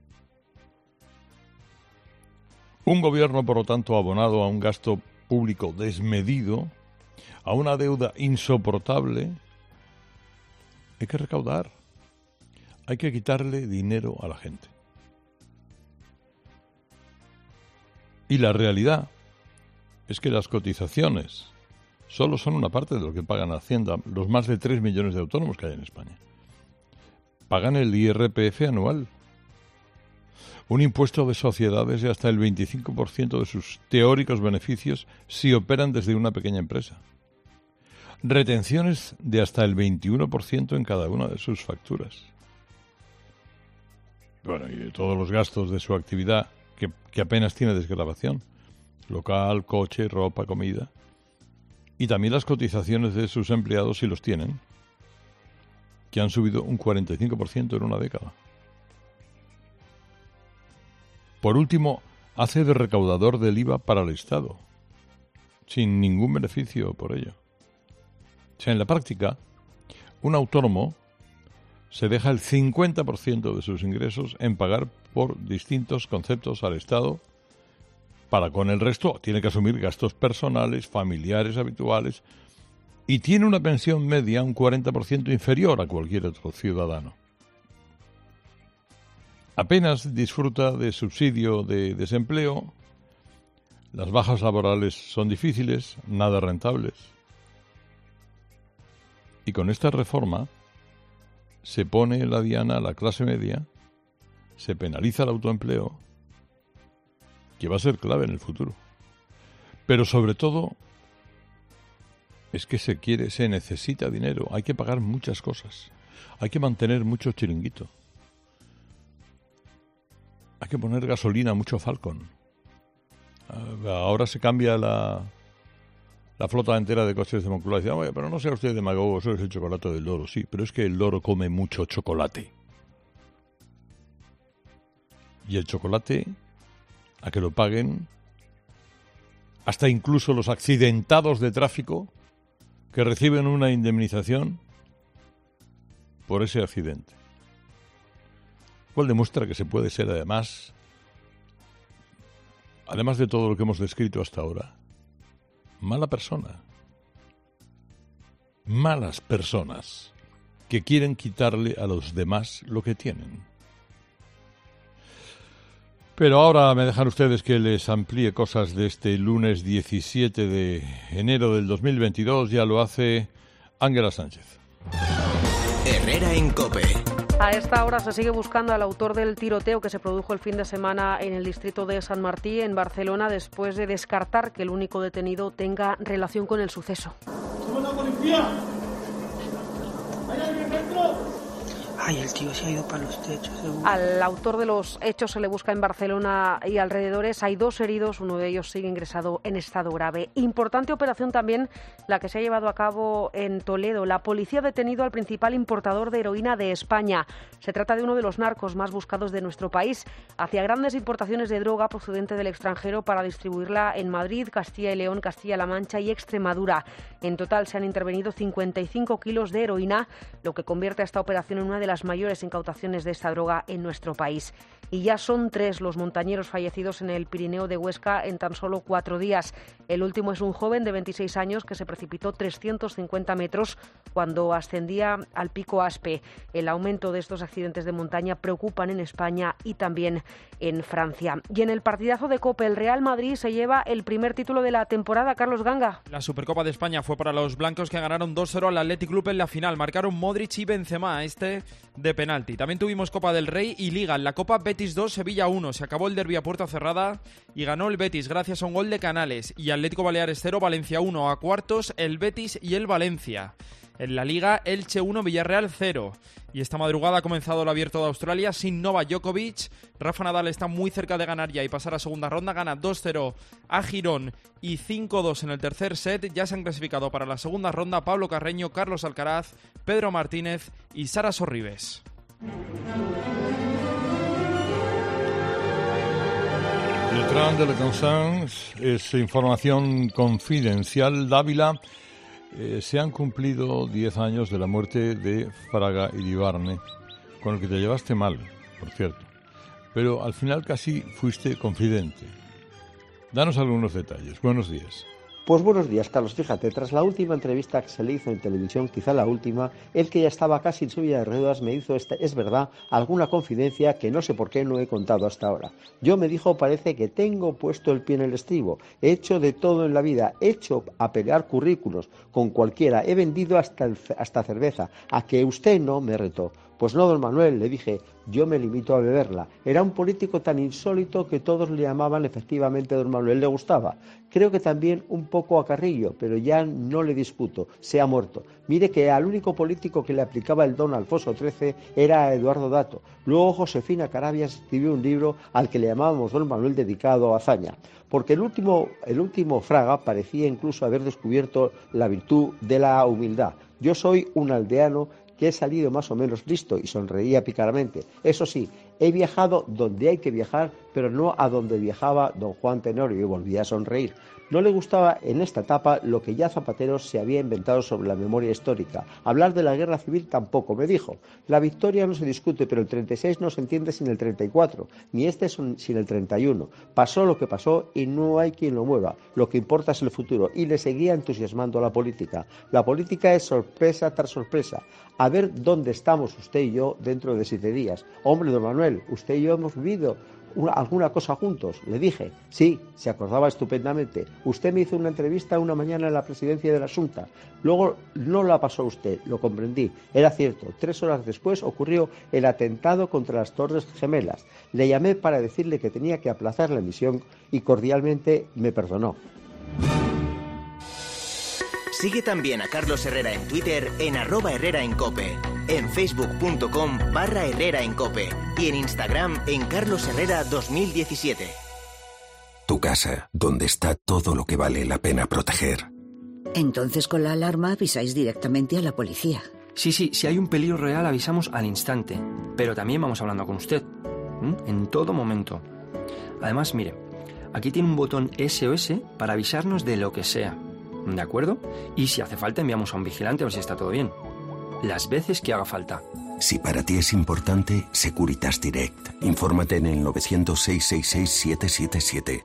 un gobierno, por lo tanto, abonado a un gasto público desmedido, a una deuda insoportable, hay que recaudar, hay que quitarle dinero a la gente. Y la realidad es que las cotizaciones solo son una parte de lo que pagan Hacienda los más de tres millones de autónomos que hay en España. Pagan el I R P F anual, un impuesto de sociedades de hasta el veinticinco por ciento de sus teóricos beneficios si operan desde una pequeña empresa, retenciones de hasta el veintiuno por ciento en cada una de sus facturas. Bueno, y de todos los gastos de su actividad que, que apenas tiene desgravación. Local, coche, ropa, comida. Y también las cotizaciones de sus empleados, si los tienen, que han subido un cuarenta y cinco por ciento en una década. Por último, hace de recaudador del I V A para el Estado, sin ningún beneficio por ello. O sea, en la práctica, un autónomo se deja el cincuenta por ciento de sus ingresos en pagar por distintos conceptos al Estado, para con el resto tiene que asumir gastos personales, familiares habituales, y tiene una pensión media un cuarenta por ciento inferior a cualquier otro ciudadano. Apenas disfruta de subsidio de desempleo, las bajas laborales son difíciles, nada rentables. Y con esta reforma se pone la diana a la clase media, se penaliza el autoempleo, que va a ser clave en el futuro. Pero sobre todo es que se quiere, se necesita dinero, hay que pagar muchas cosas, hay que mantener mucho chiringuito, hay que poner gasolina a mucho Falcon. Ahora se cambia la, la flota entera de coches de Moncloa y dice, oye, pero no sea usted demagogo, eso es el chocolate del loro. Sí, pero es que el loro come mucho chocolate. Y el chocolate, a que lo paguen hasta incluso los accidentados de tráfico que reciben una indemnización por ese accidente. Cual demuestra que se puede ser además, además de todo lo que hemos descrito hasta ahora, mala persona. Malas personas que quieren quitarle a los demás lo que tienen. Pero ahora me dejan ustedes que les amplíe cosas de este lunes diecisiete de enero del dos mil veintidós. Ya lo hace Ángela Sánchez.
Herrera en COPE.
A esta hora se sigue buscando al autor del tiroteo que se produjo el fin de semana en el distrito de Sant Martí, en Barcelona, después de descartar que el único detenido tenga relación con el suceso.
¡Somos la policía! ¡Hay alguien dentro!
Ay, el tío se ha ido para los techos, seguro.
Al autor de los hechos se le busca en Barcelona y alrededores. Hay dos heridos, uno de ellos sigue ingresado en estado grave. Importante operación también la que se ha llevado a cabo en Toledo. La policía ha detenido al principal importador de heroína de España. Se trata de uno de los narcos más buscados de nuestro país. Hacía grandes importaciones de droga procedente del extranjero para distribuirla en Madrid, Castilla y León, Castilla-La Mancha y Extremadura. En total se han intervenido cincuenta y cinco kilos de heroína, lo que convierte a esta operación en una de las mayores incautaciones de esta droga en nuestro país. Y ya son tres los montañeros fallecidos en el Pirineo de Huesca en tan solo cuatro días. El último es un joven de veintiséis años que se precipitó trescientos cincuenta metros cuando ascendía al Pico Aspe. El aumento de estos accidentes de montaña preocupan en España y también en Francia. Y en el partidazo de COPE, el Real Madrid se lleva el primer título de la temporada. Carlos Ganga.
La Supercopa de España fue para los blancos, que ganaron dos cero al Athletic Club en la final. Marcaron Modric y Benzema, este de penalti. También tuvimos Copa del Rey y Liga. En la Copa, Betis dos, Sevilla uno. Se acabó el derbi a puerta cerrada y ganó el Betis gracias a un gol de Canales. Y Atlético Baleares cero, Valencia uno. A cuartos, el Betis y el Valencia. En la Liga, Elche uno, Villarreal cero. Y esta madrugada ha comenzado el Abierto de Australia sin Novak Djokovic. Rafa Nadal está muy cerca de ganar ya y pasar a segunda ronda. Gana dos cero a Girón y cinco dos en el tercer set. Ya se han clasificado para la segunda ronda Pablo Carreño, Carlos Alcaraz, Pedro Martínez y Sara Sorribes.
El Tran de la Conscience es información confidencial. Dávila, eh, se han cumplido diez años de la muerte de Fraga Iribarne, con el que te llevaste mal, por cierto. Pero al final casi fuiste confidente. Danos algunos detalles. Buenos días.
Pues buenos días, Carlos. Fíjate, tras la última entrevista que se le hizo en televisión, quizá la última, el que ya estaba casi en su silla de ruedas me hizo, esta, es verdad, alguna confidencia que no sé por qué no he contado hasta ahora. Yo me dijo, parece que tengo puesto el pie en el estribo, he hecho de todo en la vida, he hecho a pelear currículos con cualquiera, he vendido hasta, el, hasta cerveza, a que usted no me retó. Pues no, don Manuel, le dije, yo me limito a beberla. Era un político tan insólito que todos le llamaban, efectivamente, don Manuel le gustaba. Creo que también un poco a Carrillo, pero ya no le disputo, se ha muerto. Mire que al único político que le aplicaba el don Alfonso trece era a Eduardo Dato. Luego Josefina Carabias escribió un libro al que le llamábamos don Manuel dedicado a hazaña. Porque el último, el último Fraga parecía incluso haber descubierto la virtud de la humildad. Yo soy un aldeano que he salido más o menos listo y sonreía pícaramente. Eso sí, he viajado donde hay que viajar, pero no a donde viajaba don Juan Tenorio, y volvía a sonreír. No le gustaba en esta etapa lo que ya Zapatero se había inventado sobre la memoria histórica. Hablar de la guerra civil tampoco, me dijo. La victoria no se discute, pero el treinta y seis no se entiende sin el treinta y cuatro, ni este sin el treinta y uno. Pasó lo que pasó y no hay quien lo mueva. Lo que importa es el futuro, y le seguía entusiasmando a la política. La política es sorpresa tras sorpresa. A ver dónde estamos usted y yo dentro de siete días. Hombre, don Manuel, usted y yo hemos vivido una, alguna cosa juntos. Le dije, sí, se acordaba estupendamente. Usted me hizo una entrevista una mañana en la presidencia de la Junta. Luego no la pasó usted, lo comprendí. Era cierto, tres horas después ocurrió el atentado contra las Torres Gemelas. Le llamé para decirle que tenía que aplazar la emisión y cordialmente me perdonó.
Sigue también a Carlos Herrera en Twitter en arroba Herrera en Cope, en facebook.com barra Herrera en Cope y en Instagram en Carlos Herrera dos mil diecisiete.
Tu casa, donde está todo lo que vale la pena proteger.
Entonces con la alarma avisáis directamente a la policía.
Sí, sí, si hay un peligro real avisamos al instante, pero también vamos hablando con usted, ¿m? En todo momento. Además, mire, aquí tiene un botón S O S para avisarnos de lo que sea. ¿De acuerdo? Y si hace falta enviamos a un vigilante a ver si está todo bien. Las veces que haga falta.
Si para ti es importante, Securitas Direct. Infórmate en el nueve cero cero, seis seis seis, siete siete siete.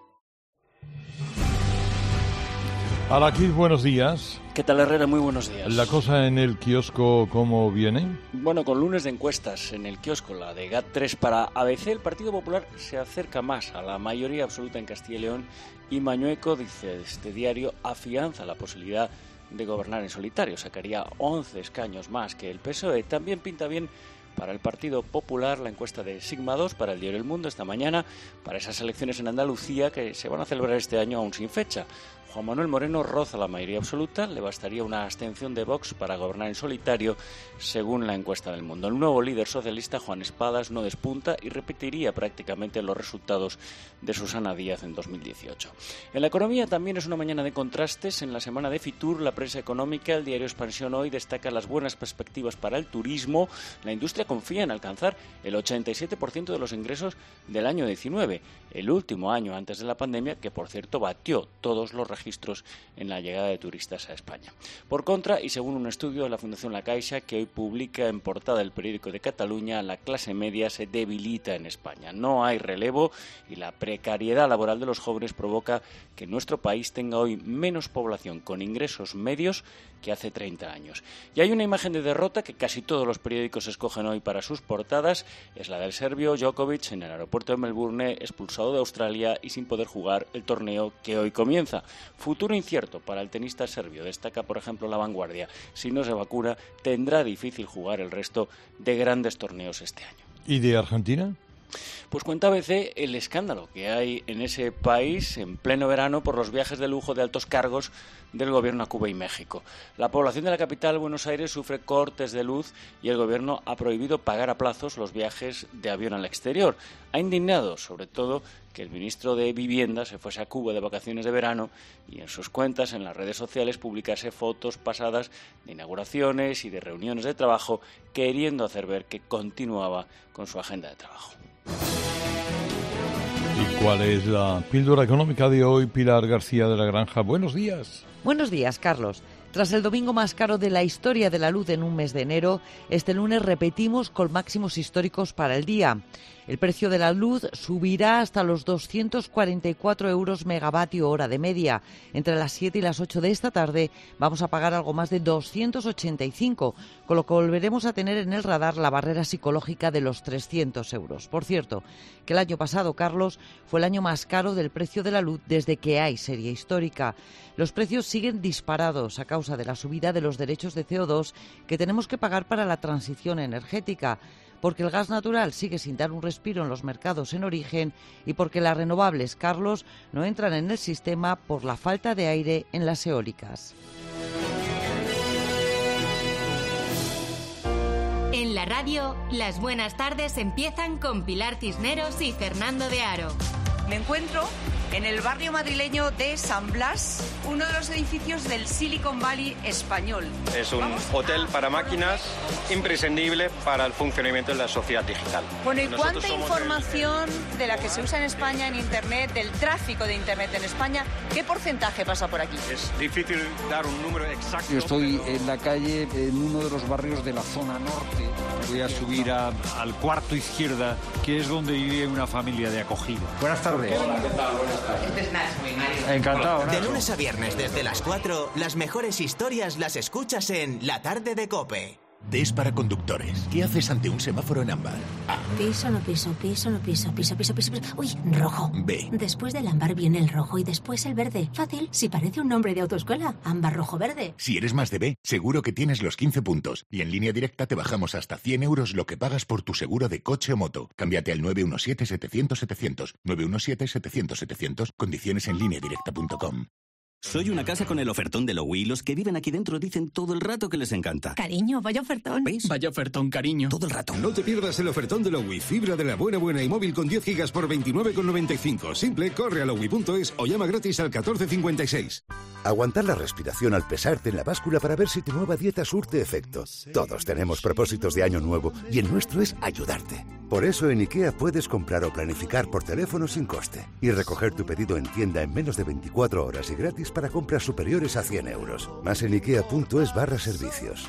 Araquis, buenos días.
¿Qué tal, Herrera? Muy buenos días.
¿La cosa en el kiosco cómo viene?
Bueno, con lunes de encuestas en el kiosco, la de G A T tres para A B C, el Partido Popular se acerca más a la mayoría absoluta en Castilla y León y Mañueco, dice este diario, afianza la posibilidad de gobernar en solitario. Sacaría once escaños más que el P S O E. También pinta bien para el Partido Popular la encuesta de Sigma dos para el diario El Mundo esta mañana, para esas elecciones en Andalucía que se van a celebrar este año aún sin fecha. Juan Manuel Moreno roza la mayoría absoluta, le bastaría una abstención de Vox para gobernar en solitario, según la encuesta del Mundo. El nuevo líder socialista, Juan Espadas, no despunta y repetiría prácticamente los resultados de Susana Díaz en dos mil dieciocho. En la economía también es una mañana de contrastes. En la semana de Fitur, la prensa económica, el diario Expansión Hoy destaca las buenas perspectivas para el turismo. La industria confía en alcanzar el ochenta y siete por ciento de los ingresos del año diecinueve, el último año antes de la pandemia, que por cierto batió todos los registros en la llegada de turistas a España. Por contra, y según un estudio de la Fundación La Caixa, que hoy publica en portada el periódico de Cataluña, la clase media se debilita en España. No hay relevo y la precariedad laboral de los jóvenes provoca que nuestro país tenga hoy menos población con ingresos medios que hace treinta años. Y hay una imagen de derrota que casi todos los periódicos escogen hoy para sus portadas, es la del serbio Djokovic en el aeropuerto de Melbourne, expulsado de Australia y sin poder jugar el torneo que hoy comienza. Futuro incierto para el tenista serbio, destaca por ejemplo La Vanguardia. Si no se vacuna, tendrá difícil jugar el resto de grandes torneos este año.
¿Y de Argentina?
Pues cuenta A B C el escándalo que hay en ese país en pleno verano por los viajes de lujo de altos cargos del gobierno a Cuba y México. La población de la capital, Buenos Aires, sufre cortes de luz y el gobierno ha prohibido pagar a plazos los viajes de avión al exterior. Ha indignado, sobre todo, que el ministro de Vivienda se fuese a Cuba de vacaciones de verano y en sus cuentas en las redes sociales publicase fotos pasadas de inauguraciones y de reuniones de trabajo, queriendo hacer ver que continuaba con su agenda de trabajo.
¿Y ¿Cuál es la píldora económica de hoy? Pilar García de la Granja, buenos días.
Buenos días, Carlos. Tras el domingo más caro de la historia de la luz en un mes de enero, este lunes repetimos con máximos históricos para el día. El precio de la luz subirá hasta los doscientos cuarenta y cuatro euros megavatio hora de media. Entre las siete y las ocho de esta tarde vamos a pagar algo más de doscientos ochenta y cinco, con lo que volveremos a tener en el radar la barrera psicológica de los trescientos euros. Por cierto, que el año pasado, Carlos, fue el año más caro del precio de la luz desde que hay serie histórica. Los precios siguen disparados a causa de la subida de los derechos de C O dos que tenemos que pagar para la transición energética, porque el gas natural sigue sin dar un respiro en los mercados en origen y porque las renovables, Carlos, no entran en el sistema por la falta de aire en las eólicas.
En la radio, las buenas tardes empiezan con Pilar Cisneros y Fernando de Aro.
Me encuentro en el barrio madrileño de San Blas, uno de los edificios del Silicon Valley español.
Es un hotel para máquinas imprescindible para el funcionamiento de la sociedad digital.
Bueno, ¿y cuánta información el... de la que se usa en España en Internet, del tráfico de Internet en España, qué porcentaje pasa por aquí?
Es difícil dar un número exacto.
Yo estoy en la calle, en uno de los barrios de la zona norte.
Voy a subir a, al cuarto izquierda, que es donde vive una familia de acogida.
Buenas tardes.
Hola, ¿qué tal? Buenas tardes.
Este es Nacho, mi marido.
Encantado, Nacho.
De lunes a viernes desde las cuatro, las mejores historias las escuchas en La Tarde de COPE.
D es para conductores. ¿Qué haces ante un semáforo en ámbar? A.
Piso, no piso, piso, no piso, piso, piso, piso, piso. Uy, rojo.
B.
Después del ámbar viene el rojo y después el verde. Fácil, si parece un nombre de autoescuela. Ámbar, rojo, verde.
Si eres más de B, seguro que tienes los quince puntos. Y en Línea Directa te bajamos hasta cien euros lo que pagas por tu seguro de coche o moto. Cámbiate al nueve uno siete, setecientos, setecientos. nueve uno siete, setecientos, setecientos. Condiciones en línea directa punto com.
Soy una casa con el ofertón de Lowy y los que viven aquí dentro dicen todo el rato que les encanta.
Cariño, vaya ofertón.
¿Veis?
Vaya
ofertón, cariño. Todo el rato.
No te pierdas el ofertón de Lowy. Fibra de la buena buena y móvil con diez gigas por veintinueve con noventa y cinco. Simple, corre a lowy punto es o llama gratis al catorce cincuenta y seis.
Aguantar la respiración al pesarte en la báscula para ver si tu nueva dieta surte efecto. Todos tenemos propósitos de año nuevo y el nuestro es ayudarte. Por eso en IKEA puedes comprar o planificar por teléfono sin coste y recoger tu pedido en tienda en menos de veinticuatro horas y gratis para compras superiores a cien euros. Más en ikea punto es barra servicios.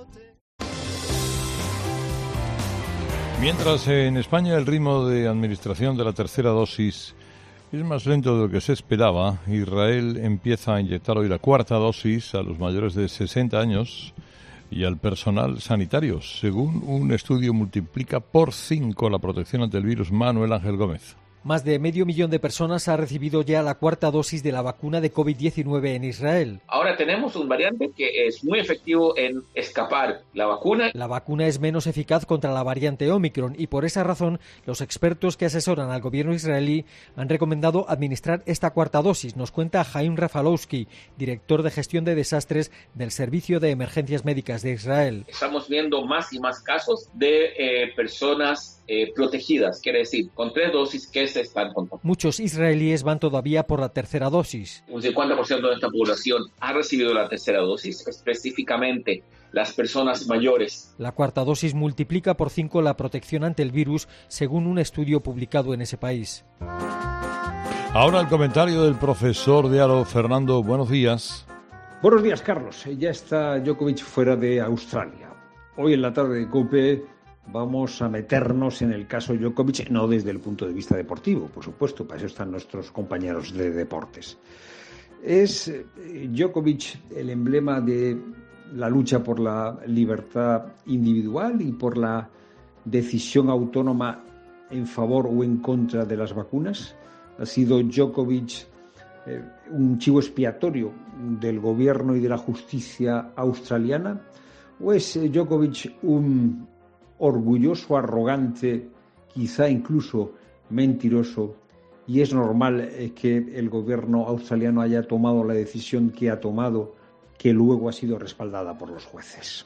Mientras en España el ritmo de administración de la tercera dosis es más lento de lo que se esperaba, Israel empieza a inyectar hoy la cuarta dosis a los mayores de sesenta años y al personal sanitario. Según un estudio, multiplica por cinco la protección ante el virus. Manuel Ángel Gómez.
Más de medio millón de personas ha recibido ya la cuarta dosis de la vacuna de covid diecinueve en Israel.
Ahora tenemos un variante que es muy efectivo en escapar la vacuna.
La vacuna es menos eficaz contra la variante Omicron y por esa razón los expertos que asesoran al gobierno israelí han recomendado administrar esta cuarta dosis, nos cuenta Jaim Rafalowski, director de gestión de desastres del Servicio de Emergencias Médicas de Israel.
Estamos viendo más y más casos de eh, personas eh, protegidas, quiere decir, con tres dosis que se están contando.
Muchos israelíes van todavía por la tercera dosis.
Un cincuenta por ciento de esta población ha recibido la tercera dosis, específicamente las personas mayores.
La cuarta dosis multiplica por cinco la protección ante el virus, según un estudio publicado en ese país.
Ahora el comentario del profesor de Aro, Fernando. Buenos días.
Buenos días, Carlos. Ya está Djokovic fuera de Australia. Hoy en la tarde de COPE vamos a meternos en el caso Djokovic, no desde el punto de vista deportivo, por supuesto, para eso están nuestros compañeros de deportes. ¿Es Djokovic el emblema de la lucha por la libertad individual y por la decisión autónoma en favor o en contra de las vacunas? ¿Ha sido Djokovic eh, un chivo expiatorio del gobierno y de la justicia australiana? ¿O es Djokovic un orgulloso, arrogante, quizá incluso mentiroso, y es normal que el gobierno australiano haya tomado la decisión que ha tomado, que luego ha sido respaldada por los jueces?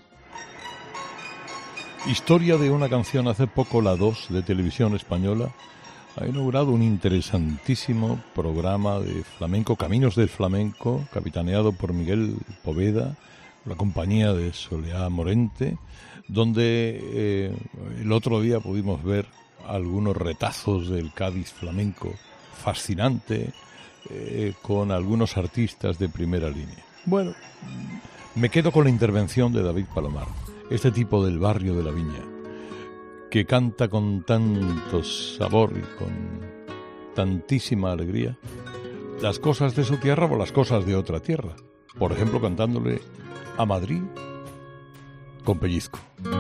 Historia de una canción. Hace poco la dos de Televisión Española ha inaugurado un interesantísimo programa de flamenco, Caminos del Flamenco, capitaneado por Miguel Poveda, la compañía de Soleá Morente, donde eh, el otro día pudimos ver algunos retazos del Cádiz flamenco fascinante eh, con algunos artistas de primera línea. Bueno, me quedo con la intervención de David Palomar, este tipo del barrio de la Viña, que canta con tanto sabor y con tantísima alegría las cosas de su tierra o las cosas de otra tierra. Por ejemplo, cantándole a Madrid con pellizco.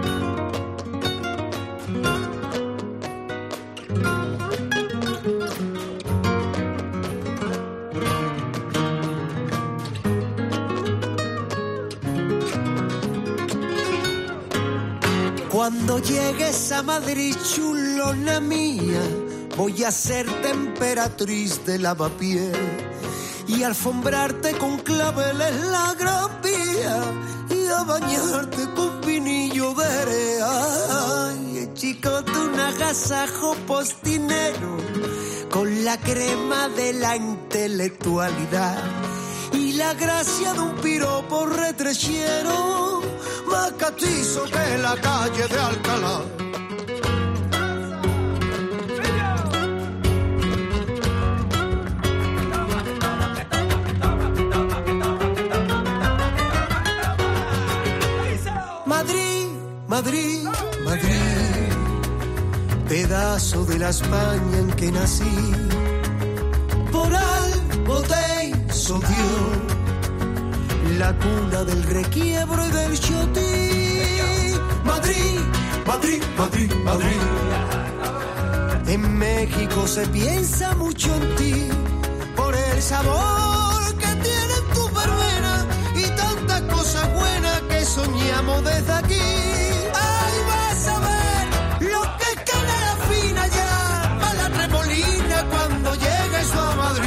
Cuando llegues a Madrid, chulona mía, voy a ser temperatriz de lavapiés y alfombrarte con claveles la Gran Vía y a bañarte con vinillo de Erea. Ay, chico, tú un agasajo postinero con la crema de la intelectualidad y la gracia de un piropo retrechero más catizo que la calle de Alcalá. Madrid, Madrid, Madrid, pedazo de la España en que nací, por algo te hizo Dios, la cuna del requiebro y del chotí. Madrid, Madrid, Madrid, Madrid. En México se piensa mucho en ti, por el sabor que tiene tu verbena y tantas cosas buenas que soñamos desde aquí. Ay, vas a ver lo que es canela fina ya, a la Tremolina cuando llegues a Madrid.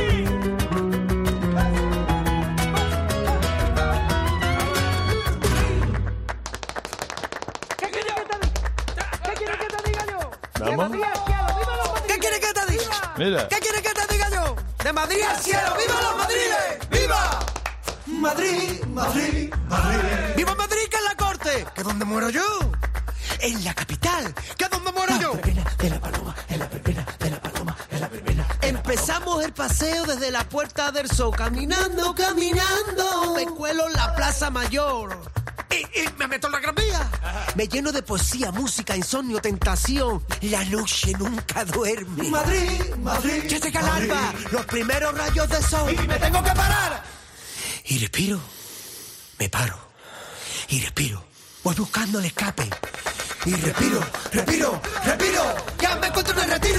¿Qué quieres que te diga?
Mira.
¿Qué quieres que te diga yo? De Madrid al cielo, ¡viva los madriles! ¡Viva! Madrid, Madrid, Madrid. ¡Viva Madrid, que es la corte! ¿Que dónde muero yo? En la capital, ¿que es donde muero yo? En la paloma, en la verbena, en la paloma, en la verbena. Empezamos el paseo desde la Puerta del Sol, caminando, caminando. Me cuelo en la Plaza Mayor. Y, y me meto en la Gran Vía. Me lleno de poesía, música, insomnio, tentación. La noche nunca duerme. Madrid, Madrid. Ya llega el alba, los primeros rayos de sol. Y me tengo que parar. Y respiro, me paro. Y respiro, voy buscando el escape. Y respiro, respiro, respiro. Ya me encuentro en el retiro.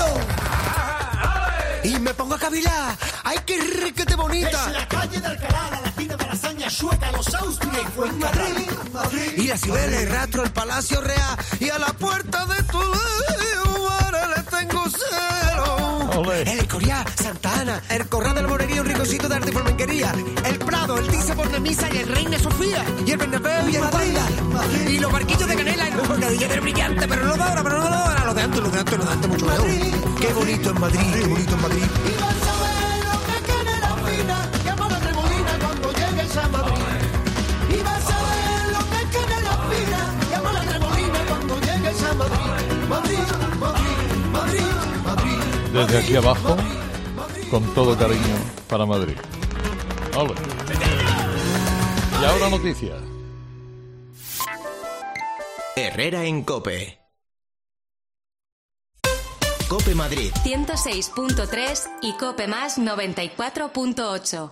Y me pongo a cavilar. ¡Ay, qué riquete bonita!
Es la calle de Alcalá, la latina de la hazaña sueca, los Austria y Fuencarral.
Madrid, Madrid. Y la Cibeles, rastro el Palacio Real. Y a la puerta de tu lugar le tengo cero.
Olé.
El Escorial, Santa Ana, el Corral del Morerío, un ricocito de arte y formenquería. El Prado, el Tiza por Nemisa y el Reina Sofía. Y el Bernabéu y el Wanda. Y los barquillos de Canela y los bocadillos del brillante. Pero no de ahora, pero no de ahora. Lo de antes, lo de antes, lo de antes, mucho mejor. Qué bonito en Madrid, qué bonito en Madrid.
Y vas a ver lo que tiene la fina, llama a la Tremolina cuando llegues a Madrid. Y vas a ver lo que tiene la fina, llama a la Tremolina cuando llegues a Madrid. Madrid, Madrid, Madrid, Madrid.
Desde aquí abajo, con todo cariño para Madrid. Ole. Y ahora noticias.
Herrera en COPE. COPE Madrid
ciento seis punto tres y COPE Más noventa y cuatro punto ocho.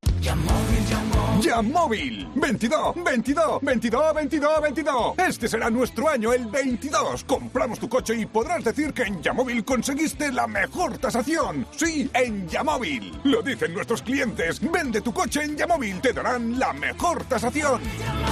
Yamóvil, veintidós, veintidós, veintidós, veintidós, veintidós. Este será nuestro año, el veintidós. Compramos tu coche y podrás decir que en Yamóvil conseguiste la mejor tasación. Sí, en Yamóvil. Lo dicen nuestros clientes. Vende tu coche en Yamóvil, te darán la mejor tasación.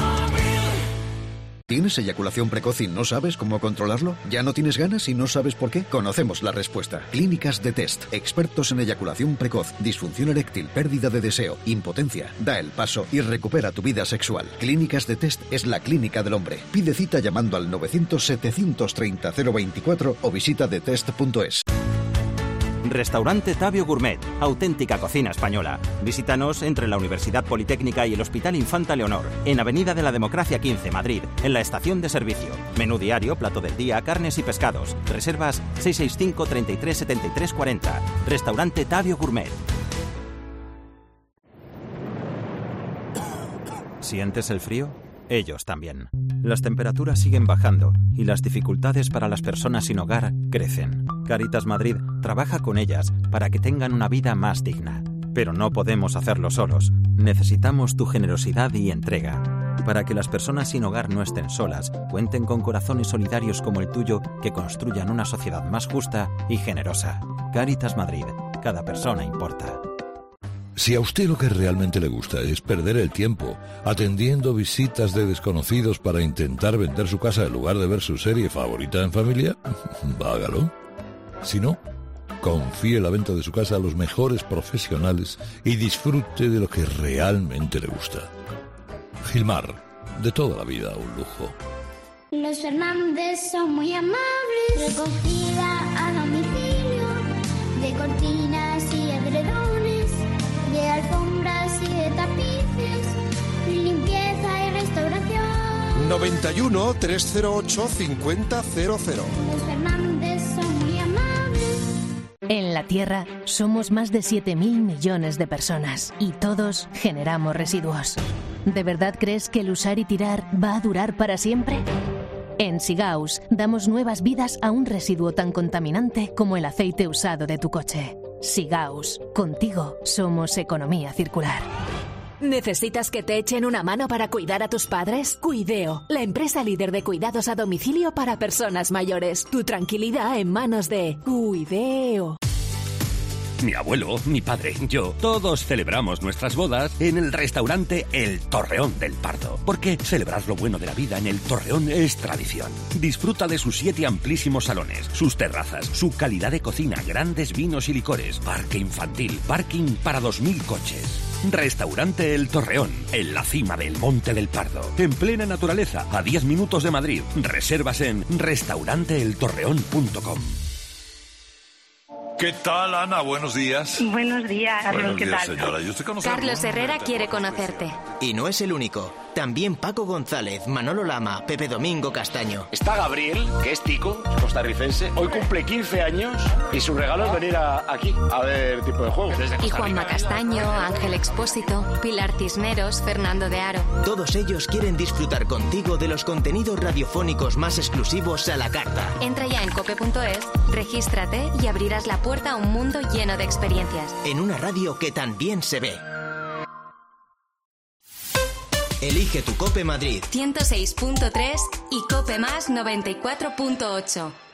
¿Tienes eyaculación precoz y no sabes cómo controlarlo? ¿Ya no tienes ganas y no sabes por qué? Conocemos la respuesta. Clínicas de Test, expertos en eyaculación precoz, disfunción eréctil, pérdida de deseo, impotencia. Da el paso y recupera tu vida sexual. Clínicas de Test es la clínica del hombre. Pide cita llamando al novecientos, setecientos treinta, cero veinticuatro o visita detest punto es.
Restaurante Tabio Gourmet, auténtica cocina española. Visítanos entre la Universidad Politécnica y el Hospital Infanta Leonor, en Avenida de la Democracia quince, Madrid, en la estación de servicio. Menú diario, plato del día, carnes y pescados. Reservas seis seis cinco, treinta y tres, setenta y tres, cuarenta. Restaurante Tabio Gourmet. ¿Sientes el frío? Ellos también. Las temperaturas siguen bajando y las dificultades para las personas sin hogar crecen. Cáritas Madrid trabaja con ellas para que tengan una vida más digna. Pero no podemos hacerlo solos. Necesitamos tu generosidad y entrega. Para que las personas sin hogar no estén solas, cuenten con corazones solidarios como el tuyo que construyan una sociedad más justa y generosa. Cáritas Madrid. Cada persona importa.
Si a usted lo que realmente le gusta es perder el tiempo atendiendo visitas de desconocidos para intentar vender su casa en lugar de ver su serie favorita en familia, hágalo. Si no, confíe la venta de su casa a los mejores profesionales y disfrute de lo que realmente le gusta. Gilmar, de toda la vida un lujo.
Los Fernández son muy amables. Recogida a domicilio de cortinas y edredones, de alfombras y de tapices, limpieza y restauración.
noventa y uno, trescientos ocho, cincuenta cero cero.
Los Fernández son muy amables.
En la Tierra somos más de siete mil millones de personas y todos generamos residuos. ¿De verdad crees que el usar y tirar va a durar para siempre? En Sigaus damos nuevas vidas a un residuo tan contaminante como el aceite usado de tu coche. Sigaus, contigo somos economía circular.
¿Necesitas que te echen una mano para cuidar a tus padres? Cuideo, la empresa líder de cuidados a domicilio para personas mayores. Tu tranquilidad en manos de Cuideo.
Mi abuelo, mi padre, yo, todos celebramos nuestras bodas en el restaurante El Torreón del Pardo. Porque celebrar lo bueno de la vida en El Torreón es tradición. Disfruta de sus siete amplísimos salones, sus terrazas, su calidad de cocina, grandes vinos y licores, parque infantil, parking para dos mil coches. Restaurante El Torreón, en la cima del Monte del Pardo, en plena naturaleza, a diez minutos de Madrid. Reservas en restaurante el torreón punto com.
¿Qué tal, Ana? Buenos días.
Buenos días, Carlos.
Buenos
¿Qué
días,
tal?
señora. ¿Y usted conoce
Carlos
alguno?
Herrera quiere conocerte.
Y no es el único. También Paco González, Manolo Lama, Pepe Domingo Castaño.
Está Gabriel, que es tico, es costarricense. Hoy cumple quince años y su regalo es venir a, aquí a ver tipo de juegos.
Y Juanma Castaño, Ángel Expósito, Pilar Cisneros, Fernando de Aro.
Todos ellos quieren disfrutar contigo de los contenidos radiofónicos más exclusivos a la carta.
Entra ya en cope punto es, regístrate y abrirás la puerta a un mundo lleno de experiencias.
En una radio que también se ve. Elige tu Cope Madrid.
ciento seis punto tres y Cope Más noventa y cuatro punto ocho.